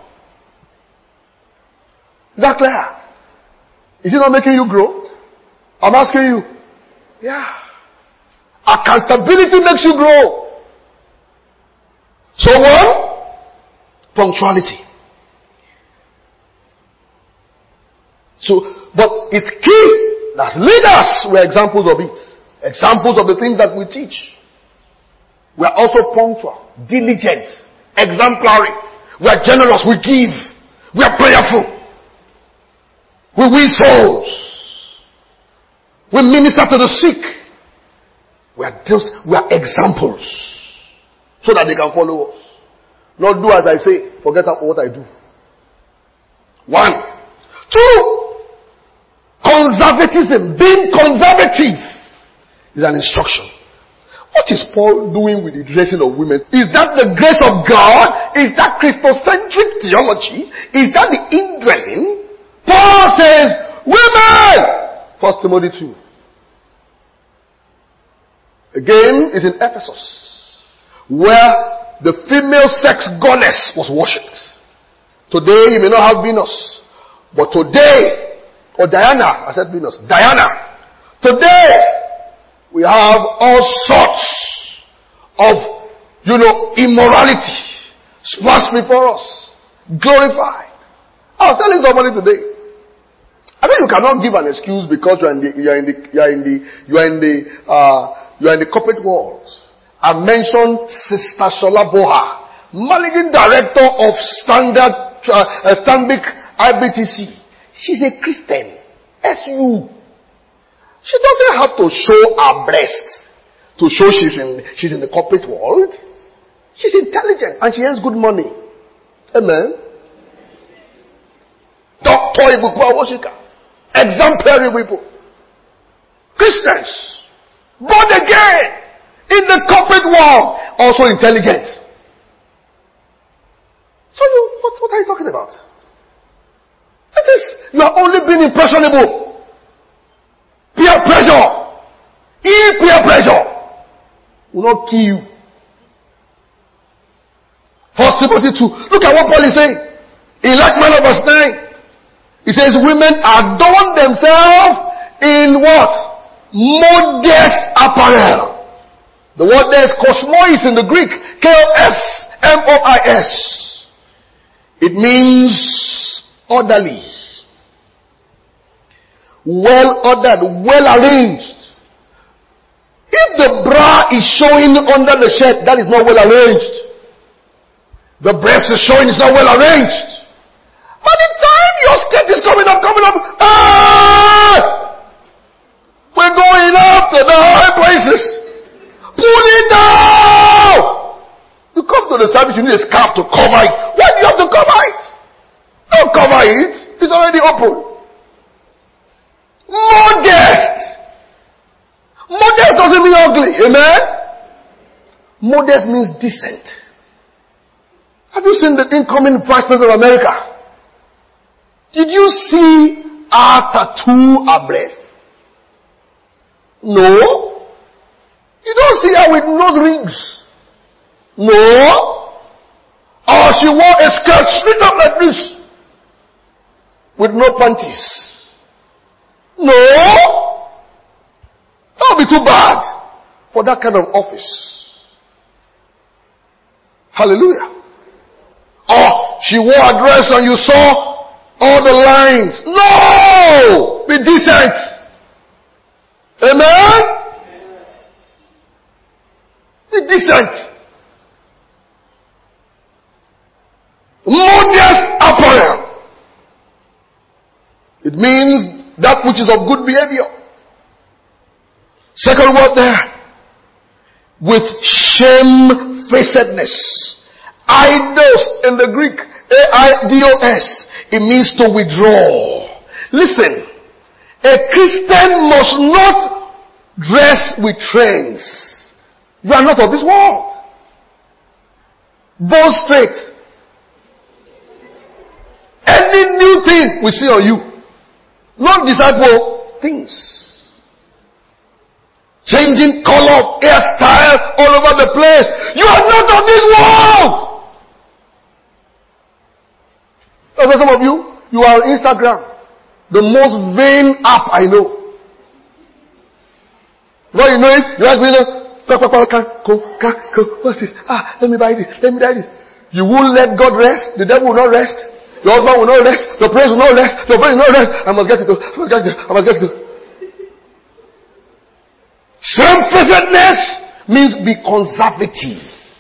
Is that clear? Is it not making you grow? I'm asking you. Yeah. Accountability makes you grow. So one, punctuality. So, but it's key that leaders were examples of it. Examples of the things that we teach. We are also punctual, diligent, exemplary. We are generous, we give. We are prayerful. We win souls. We minister to the sick. We are examples. So that they can follow us. Not do as I say, forget what I do. 1. 2. Conservatism. Being conservative is an instruction. What is Paul doing with the dressing of women? Is that the grace of God? Is that Christocentric theology? Is that the indwelling? Paul says, women! 1 Timothy 2. Again, is in Ephesus, where the female sex goddess was worshipped. Today, you may not have Venus, but today, or Diana, I said Venus, Diana. Today, we have all sorts of, immorality splashed before us, glorified. I was telling somebody today, I think you cannot give an excuse because you are in the corporate world. I mentioned Sister Shola Boha, Managing Director of Stanbic IBTC. She's a Christian. SU. She doesn't have to show her breast to show she's in the corporate world. She's intelligent and she earns good money. Amen. Dr. Ibuku Awoshika. Exemplary people. Christians. Born again. In the corporate world, also intelligent. So what are you talking about? It is, you are only being impressionable. Peer pressure. Peer pressure will not kill you. 1 Timothy 2. Look at what Paul is saying. In like manner verse 9. He says, women adorn themselves in what? Modest apparel. The word there is kosmois in the Greek. Kosmois. It means orderly. Well ordered, well arranged. If the bra is showing under the shirt, that is not well arranged. The breast is showing, it's not well arranged. By the time your skirt is coming up, we're going up to the high places. Pull it down! You come to the service, you need a scarf to cover it. Why do you have to cover it? Don't cover it. It's already open. Modest. Modest doesn't mean ugly. Amen? Modest means decent. And you seen the incoming Vice President of America? Did you see her tattoo her breast? No. You don't see her with nose rings. No. Or she wore a skirt straight up like this with no panties. No. That would be too bad for that kind of office. Hallelujah. Or she wore a dress and you saw all the lines. No! Be decent. Amen? Be decent. Modest apparel. It means that which is of good behavior. Second word there. With shamefacedness. Eidos in the Greek. A-I-D-O-S. It means to withdraw. Listen. A Christian must not dress with trends. You are not of this world. Bow straight. Any new thing we see on you. Not disciple things. Changing color, hairstyle, all over the place. You are not of this world. For some of you, you are on Instagram. The most vain app I know. What you know it? You ask me, what's this? Let me buy this. Let me buy this. You won't let God rest. The devil will not rest. Your husband will not rest. Your praise will not rest. Your praise will not rest. I must get it. I must get it. Shamefacedness means be conservative.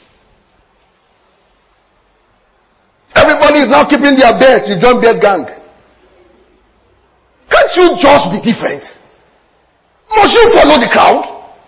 Everybody is now keeping their bed. You join bed gang. Can't you just be different? Must you follow the crowd?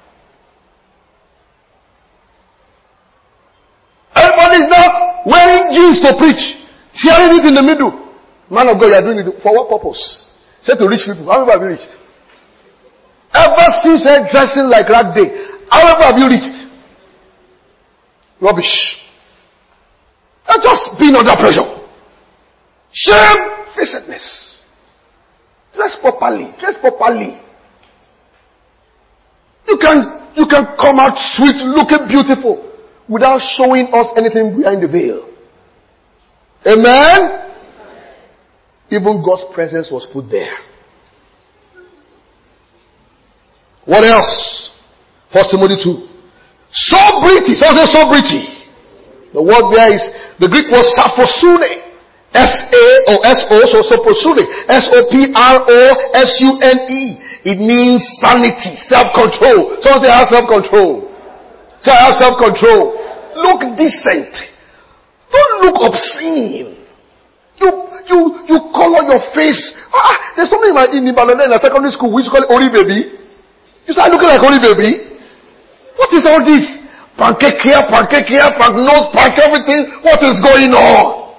Everybody is now wearing jeans to preach. Tearing it in the middle. Man of God, you are doing it for what purpose? Say to rich people. How many have you reached? Ever since you dressing like rag day, how many have you reached? Rubbish. You're just being under pressure. Shamefacedness. Dress properly. Dress properly. You can come out sweet, looking beautiful, without showing us anything behind the veil. Amen? Even God's presence was put there. What else? 1 Timothy 2. Sobriety. Someone say sobriety. The word there is, the Greek word saphosune. S-A or S-O, so sophosune. S-O-P-R-O-S-U-N-E. It means sanity, self-control. Someone say I have self-control. Say I have self-control. Look decent. Don't look obscene. You color your face. There's something in Ibadan in a secondary school we used to call it Ori Baby. You start looking like Ori Baby. What is all this? Pancake here, pancake nose, pancake everything. What is going on?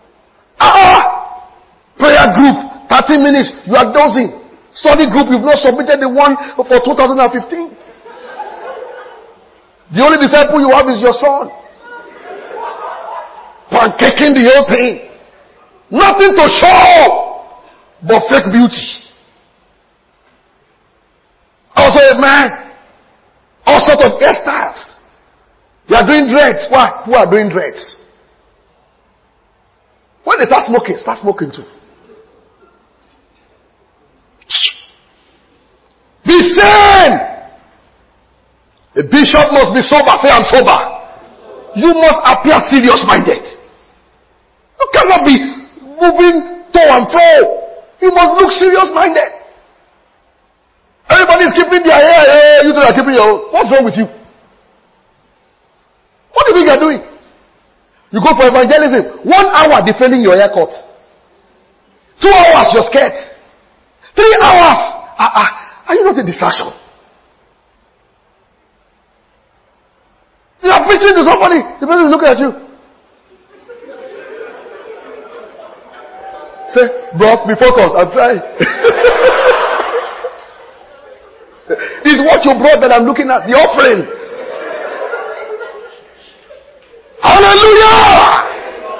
Prayer group, 30 minutes. You are dozing. Study group, you've not submitted the one for 2015. The only disciple you have is your son. Pancaking the whole thing. Nothing to show but fake beauty. Also a man. All sorts of hairstyles. You are doing dreads. Why? Who are doing dreads? When they start smoking too. Be sane. A bishop must be sober. Say I'm sober. You must appear serious-minded. You cannot be moving to and fro. You must look serious-minded. Everybody is keeping their hair. Hey, you two are keeping your own. What's wrong with you? What do you think you are doing? You go for evangelism. 1 hour defending your haircut. 2 hours your skirt. 3 hours. Are you not a distraction? You are preaching to somebody. The person is looking at you. Say, bro, be focused. I'm trying. It's what you brought that I'm looking at. The offering. Hallelujah!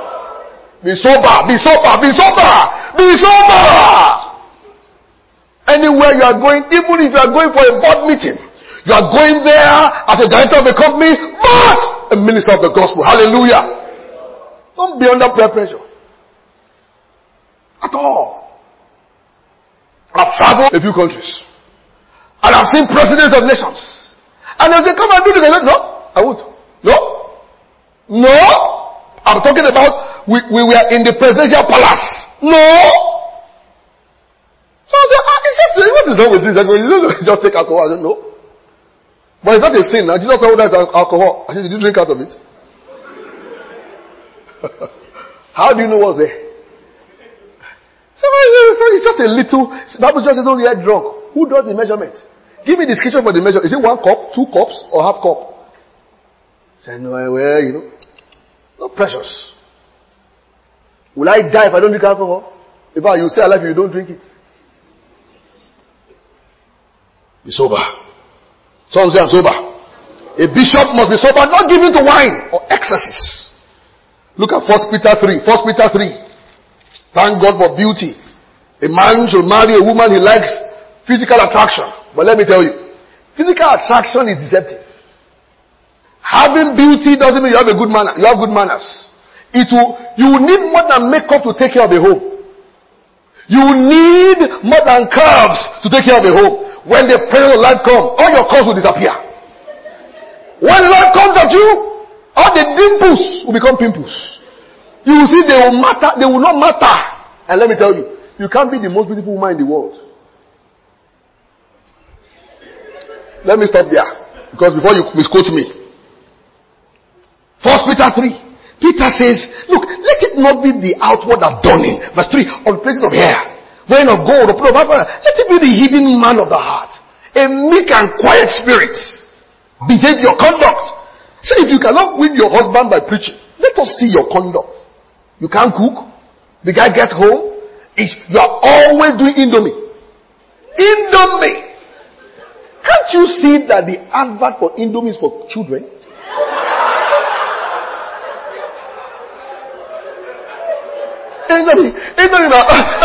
Be sober, be sober, be sober, be sober. Anywhere you are going, even if you are going for a board meeting, you are going there as a director of a company, but a minister of the gospel. Hallelujah. Don't be under peer pressure. At all. I've traveled a few countries. And I've seen presidents of nations. And if they come and do this, I said, no, I won't. No. No. I'm talking about we were in the presidential palace. No. So I said, it's just, what is wrong with this? I go, just take alcohol. I said, no. But it's not a sin. Now, Jesus told us alcohol. I said, did you drink out of it? How do you know what's there? So it's just a little. Bible just don't get drunk. Who does the measurement? Give me the description for the measure. Is it 1 cup, 2 cups, or half cup? Say, no, well, no precious. Will I die if I don't drink alcohol? If you stay alive if you don't drink it. Be sober. Some say I'm sober. A bishop must be sober, not given to wine or excesses. Look at 1 Peter 3. 1 Peter 3. Thank God for beauty. A man should marry a woman he likes physical attraction. But let me tell you, physical attraction is deceptive. Having beauty doesn't mean you have a good manner. You have good manners. You will need more than makeup to take care of a home. You will need more than curves to take care of a home. When the presence of light comes, all your curves will disappear. When light comes at you, all the dimples will become pimples. You will see they will matter. They will not matter. And let me tell you, you can't be the most beautiful woman in the world. Let me stop there, because before you misquote me. 1 Peter 3. Peter says, look, let it not be the outward adorning. Verse 3, on places of hair, wearing of gold, or put of ivory. Let it be the hidden man of the heart. A meek and quiet spirit. Behavior, conduct. So if you cannot win your husband by preaching, let us see your conduct. You can't cook. The guy gets home. You are always doing Indomie. Indomie. Can't you see that the advert for Indomie is for children? Indomie now.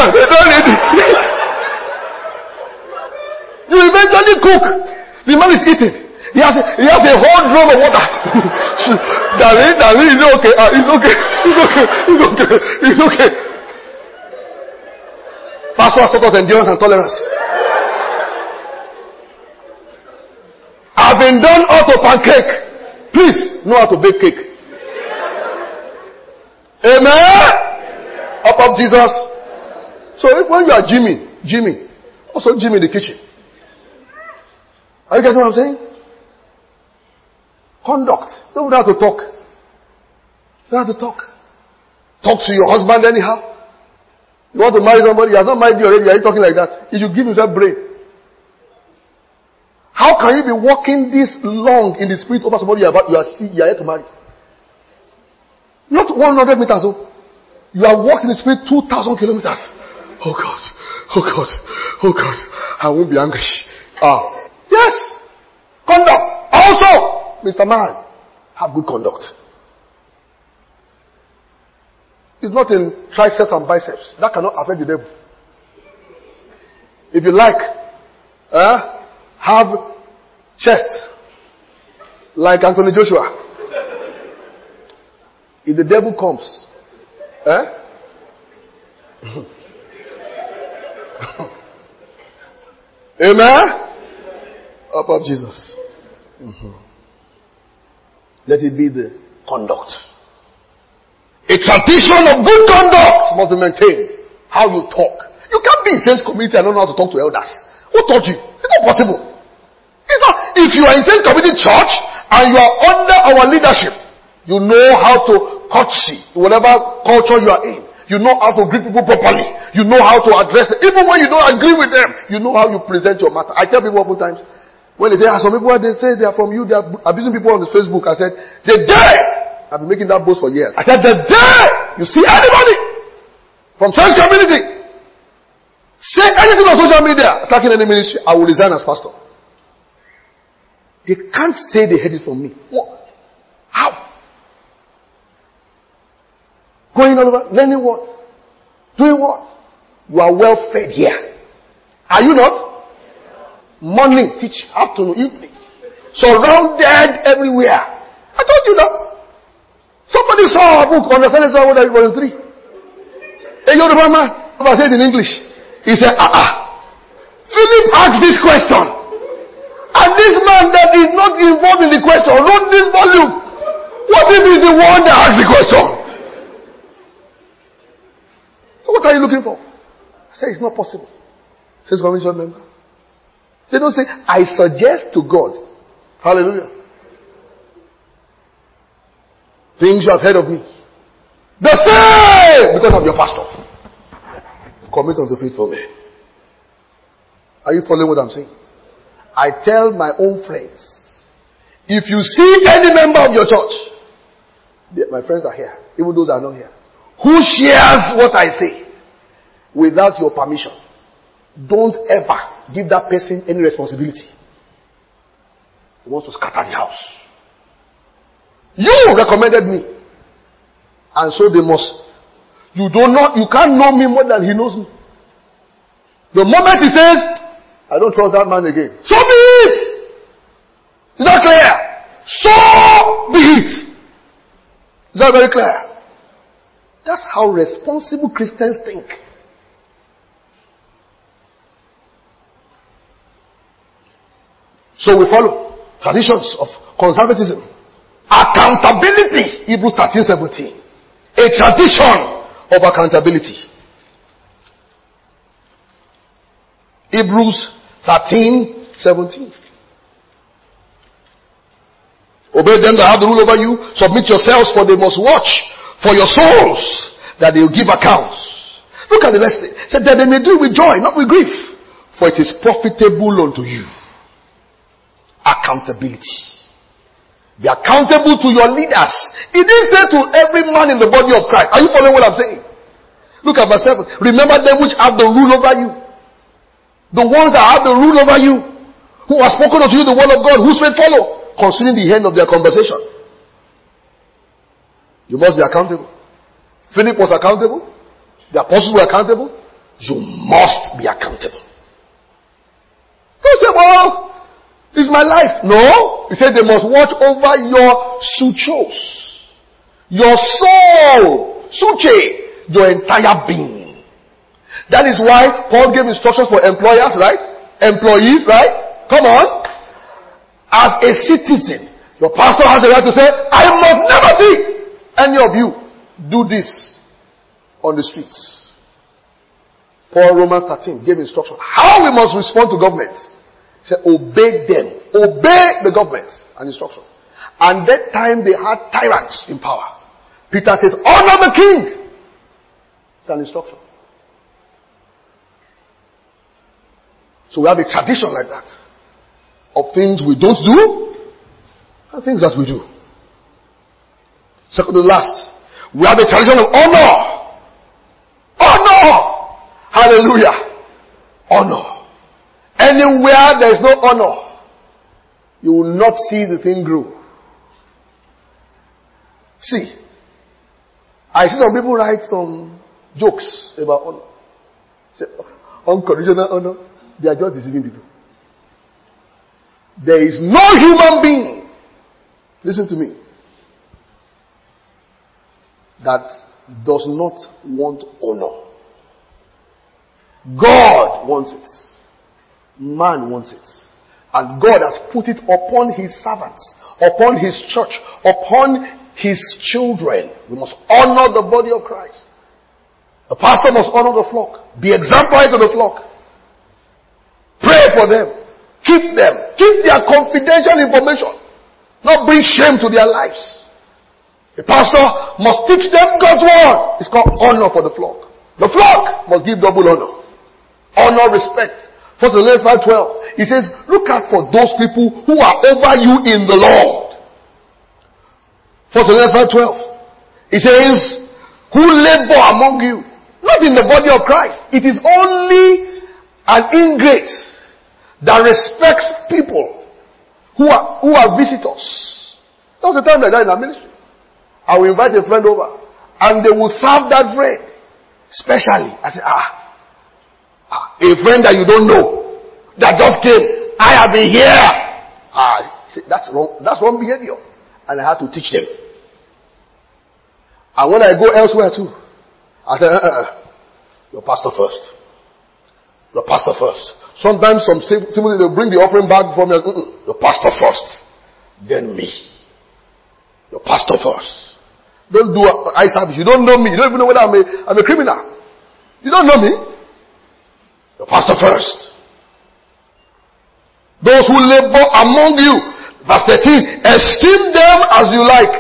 You eventually cook. The man is eating. He has a whole drum of water. Darling, is it okay? It's okay. Pastor has taught us endurance and tolerance. I've been done how to pancake. Please know how to bake cake. Amen. Up Jesus. So if when you are Jimmy, also Jimmy in the kitchen. Are you getting what I'm saying? Conduct. Don't have to talk. Don't have to talk. Talk to your husband anyhow. You want to marry somebody, he has not married you already. Are you talking like that? He should give himself brain. How can you be walking this long in the spirit over somebody you are yet to marry? Not 100 meters. Oh. You are walking in the spirit 2,000 kilometers. Oh God. I won't be angry. Yes. Conduct. Also, Mr. Man, have good conduct. It's not in triceps and biceps. That cannot affect the devil. If you like, have chest like Anthony Joshua. If the devil comes, amen. Up Jesus. Let it be the conduct. A tradition of good conduct must be maintained. How you talk. You can't be in saints community and don't know how to talk to elders. Who taught you? It's not possible. It's not. If you are in saints community church and you are under our leadership, you know how to courtesy, whatever culture you are in. You know how to greet people properly. You know how to address them. Even when you don't agree with them, you know how you present your matter. I tell people often times, when they say, some people, they say they are from you, they are abusing people on the Facebook. I said, the day, I've been making that boast for years. I said, the day you see anybody from church community say anything on social media attacking any ministry, I will resign as pastor. They can't say they heard it from me. What? How? Going all over, learning what? Doing what? You are well fed here. Are you not? Morning, teach, afternoon, evening. Surrounded everywhere. I told you that. Somebody saw a book, understanding Psalm 103. A Yoruba man, I said in English. He said, Philip asked this question. And this man that is not involved in the question wrote this volume. What if he's the one that asked the question? So what are you looking for? I said, it's not possible. Says commission member. They don't say, I suggest to God. Hallelujah. Things you have heard of me. The same because of your pastor. Commit unto faithful men. Are you following what I'm saying? I tell my own friends, if you see any member of your church, my friends are here, even those that are not here, who shares what I say without your permission, don't ever give that person any responsibility. He wants to scatter the house. You recommended me. And so they must. You can't know me more than he knows me. The moment he says, I don't trust that man again. So be it! Is that clear? So be it! Is that very clear? That's how responsible Christians think. So we follow traditions of conservatism. Accountability, Hebrews 13:17. A tradition of accountability. Hebrews 13:17. Obey them that have the rule over you. Submit yourselves, for they must watch for your souls, that they will give accounts. Look at the next thing. Said that they may do it with joy, not with grief, for it is profitable unto you. Accountability. Be accountable to your leaders. He didn't say to every man in the body of Christ. Are you following what I'm saying? Look at verse 7. Remember them which have the rule over you. The ones that have the rule over you, who have spoken unto you the word of God, whose faith follow, concerning the end of their conversation. You must be accountable. Philip was accountable. The apostles were accountable. You must be accountable. Don't say, well, it's my life. No. He said they must watch over your suchos. Your soul. Suche. Your entire being. That is why Paul gave instructions for employers, right? Employees, right? Come on. As a citizen, your pastor has the right to say, I must never see any of you do this on the streets. Paul, Romans 13, gave instructions how we must respond to government. He said, obey them. Obey the government and instruction. And that time they had tyrants in power. Peter says, honor the king. It's an instruction. So we have a tradition like that of things we don't do and things that we do. Second to last, we have a tradition of honor. Honor! Hallelujah. Honor. Anywhere there is no honor, you will not see the thing grow. See, I see some people write some jokes about honor. Say, unconditional honor, they are just deceiving people. There is no human being, listen to me, that does not want honor. God wants it. Man wants it. And God has put it upon his servants, upon his church, upon his children. We must honor the body of Christ. The pastor must honor the flock. Be exemplary to the flock. Pray for them. Keep them. Keep their confidential information. Not bring shame to their lives. The pastor must teach them God's word. It's called honor for the flock. The flock must give double honor. Honor, respect. 1 Thessalonians 5:12. He says, look out for those people who are over you in the Lord. 1 Thessalonians 5:12. He says, who labor among you. Not in the body of Christ. It is only an ingrate that respects people who are visitors. There was a time like that in our ministry. I will invite a friend over and they will serve that friend specially. I said, a friend that you don't know, that just came. I have been here. Said, that's wrong. That's wrong behavior. And I had to teach them. And when I go elsewhere too, I said, your pastor first. Your pastor first. Sometimes simply they'll bring the offering back for me. The pastor first. Then me. Your pastor first. Don't do eye service. You don't know me. You don't even know whether I'm a criminal. You don't know me. Your pastor first. Those who labor among you. Verse 13. Esteem them as you like.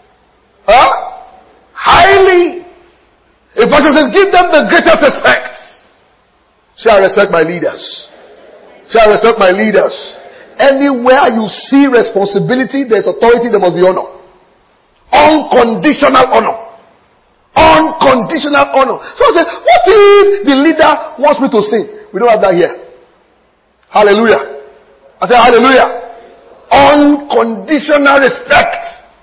Highly. A person says, give them the greatest respect. Say, I respect my leaders. Say, I respect my leaders. Anywhere you see responsibility, there's authority, there must be honor. Unconditional honor. Unconditional honor. So I said, what if the leader wants me to sing? We don't have that here. Hallelujah. I said, hallelujah. Unconditional respect.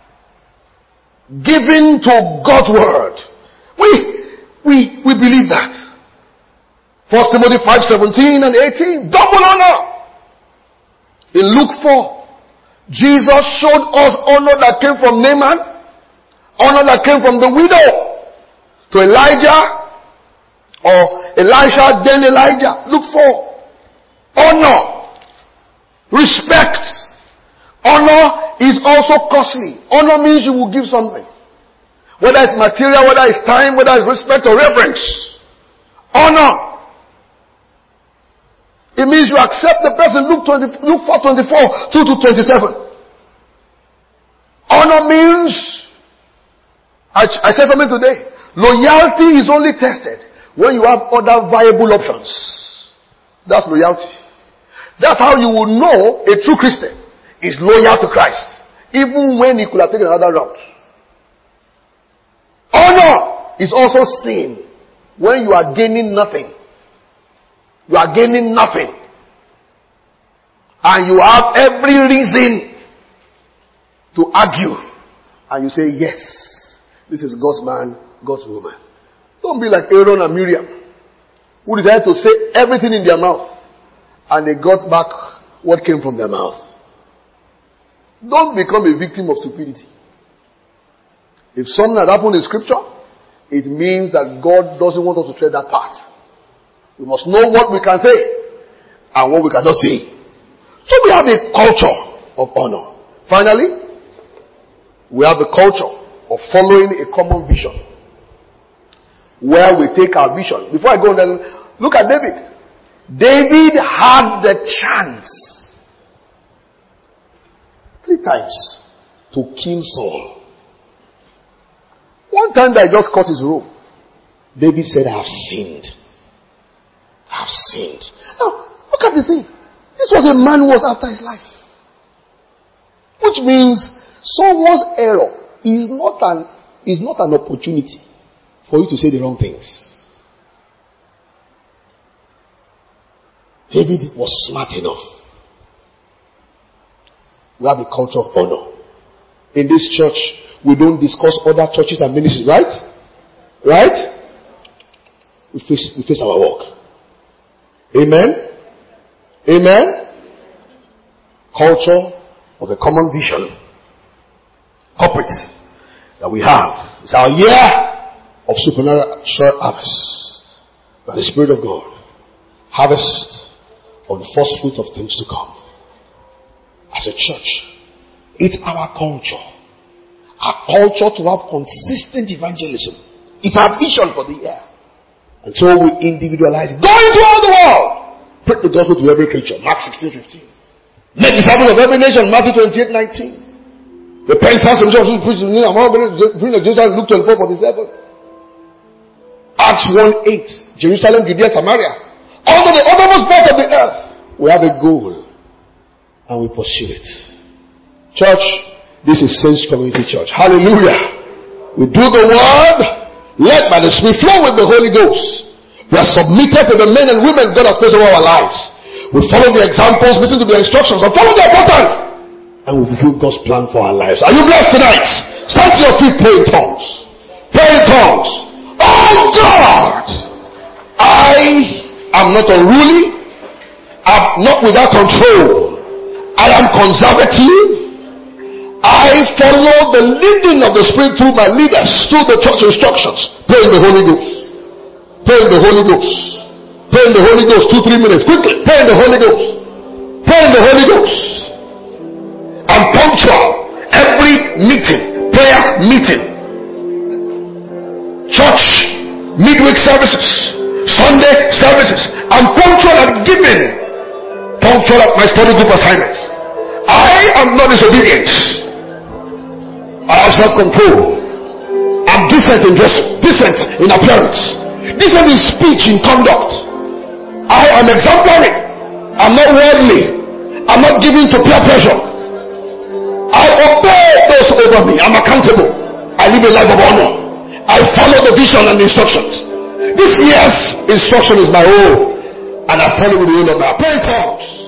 Given to God's word. We believe that. 1 Timothy 5:17 and 18. Double honor. In Luke 4, Jesus showed us honor that came from Naaman. Honor that came from the widow. To Elijah. Or Elisha, then Elijah. Luke 4. Honor. Respect. Honor is also costly. Honor means you will give something. Whether it's material, whether it's time, whether it's respect or reverence. Honor. It means you accept the person. Luke 4:24 through to 27. Honor means, I said something today. Loyalty is only tested when you have other viable options. That's loyalty. That's how you will know a true Christian is loyal to Christ. Even when he could have taken another route. Honor is also seen when you are gaining nothing. You are gaining nothing. And you have every reason to argue. And you say, yes, this is God's man, God's woman. Don't be like Aaron and Miriam, who decided to say everything in their mouth. And they got back what came from their mouth. Don't become a victim of stupidity. If something has happened in scripture, it means that God doesn't want us to tread that path. We must know what we can say and what we cannot say. So we have a culture of honor. Finally, we have a culture of following a common vision. Where we take our vision. Before I go then, look at David. David had the chance 3 times to kill Saul. One time that he just cut his robe. David said, I have sinned. I have sinned. Now, look at the thing. This was a man who was after his life. Which means someone's error is not an opportunity for you to say the wrong things. David was smart enough. We have a culture of honor. In this church, we don't discuss other churches and ministries, right? Right? We face our work. Amen? Amen? Culture of the common vision. Corporate that we have. It's our year of supernatural harvest. By the Spirit of God. Harvest of the first fruit of things to come. As a church, it's our culture. Our culture to have consistent evangelism. It's our vision for the year. And so we individualize it. Go into all the world. Preach the gospel to every creature. Mark 16:15. Make disciples of every nation. Matthew 28:19. Repentance and Jesus preach to me. Luke 24:47. Acts 1:8. Jerusalem, Judea, Samaria. All the uttermost parts of the earth. We have a goal. And we pursue it. Church, this is Saints Community Church. Hallelujah. We do the word, led by the Spirit, flow with the Holy Ghost. We are submitted to the men and women God has placed over our lives. We follow the examples, listen to the instructions, and follow the pattern. And we fulfill God's plan for our lives. Are you blessed tonight? Stand to your feet, pray in tongues. Pray in tongues. Oh God, I am not unruly. I'm not without control. I am conservative. I follow the leading of the Spirit through my leaders, through the church instructions. Pray in the Holy Ghost. Pray in the Holy Ghost. Pray in the Holy Ghost. 2-3 minutes. Quickly. Pray in the Holy Ghost. Pray in the Holy Ghost. I'm punctual. Every meeting, prayer meeting, church, midweek services, Sunday services. I'm punctual at giving. Punctual at my study group assignments. I am not disobedient. I have self-control. I'm decent in dressing, decent in appearance, decent in speech, in conduct. I am exemplary. I'm not worldly. I'm not given to peer pressure. I obey those over me. I'm accountable. I live a life of honor. I follow the vision and the instructions. This year's instruction is my own, and I follow with the will of my prayer tongues.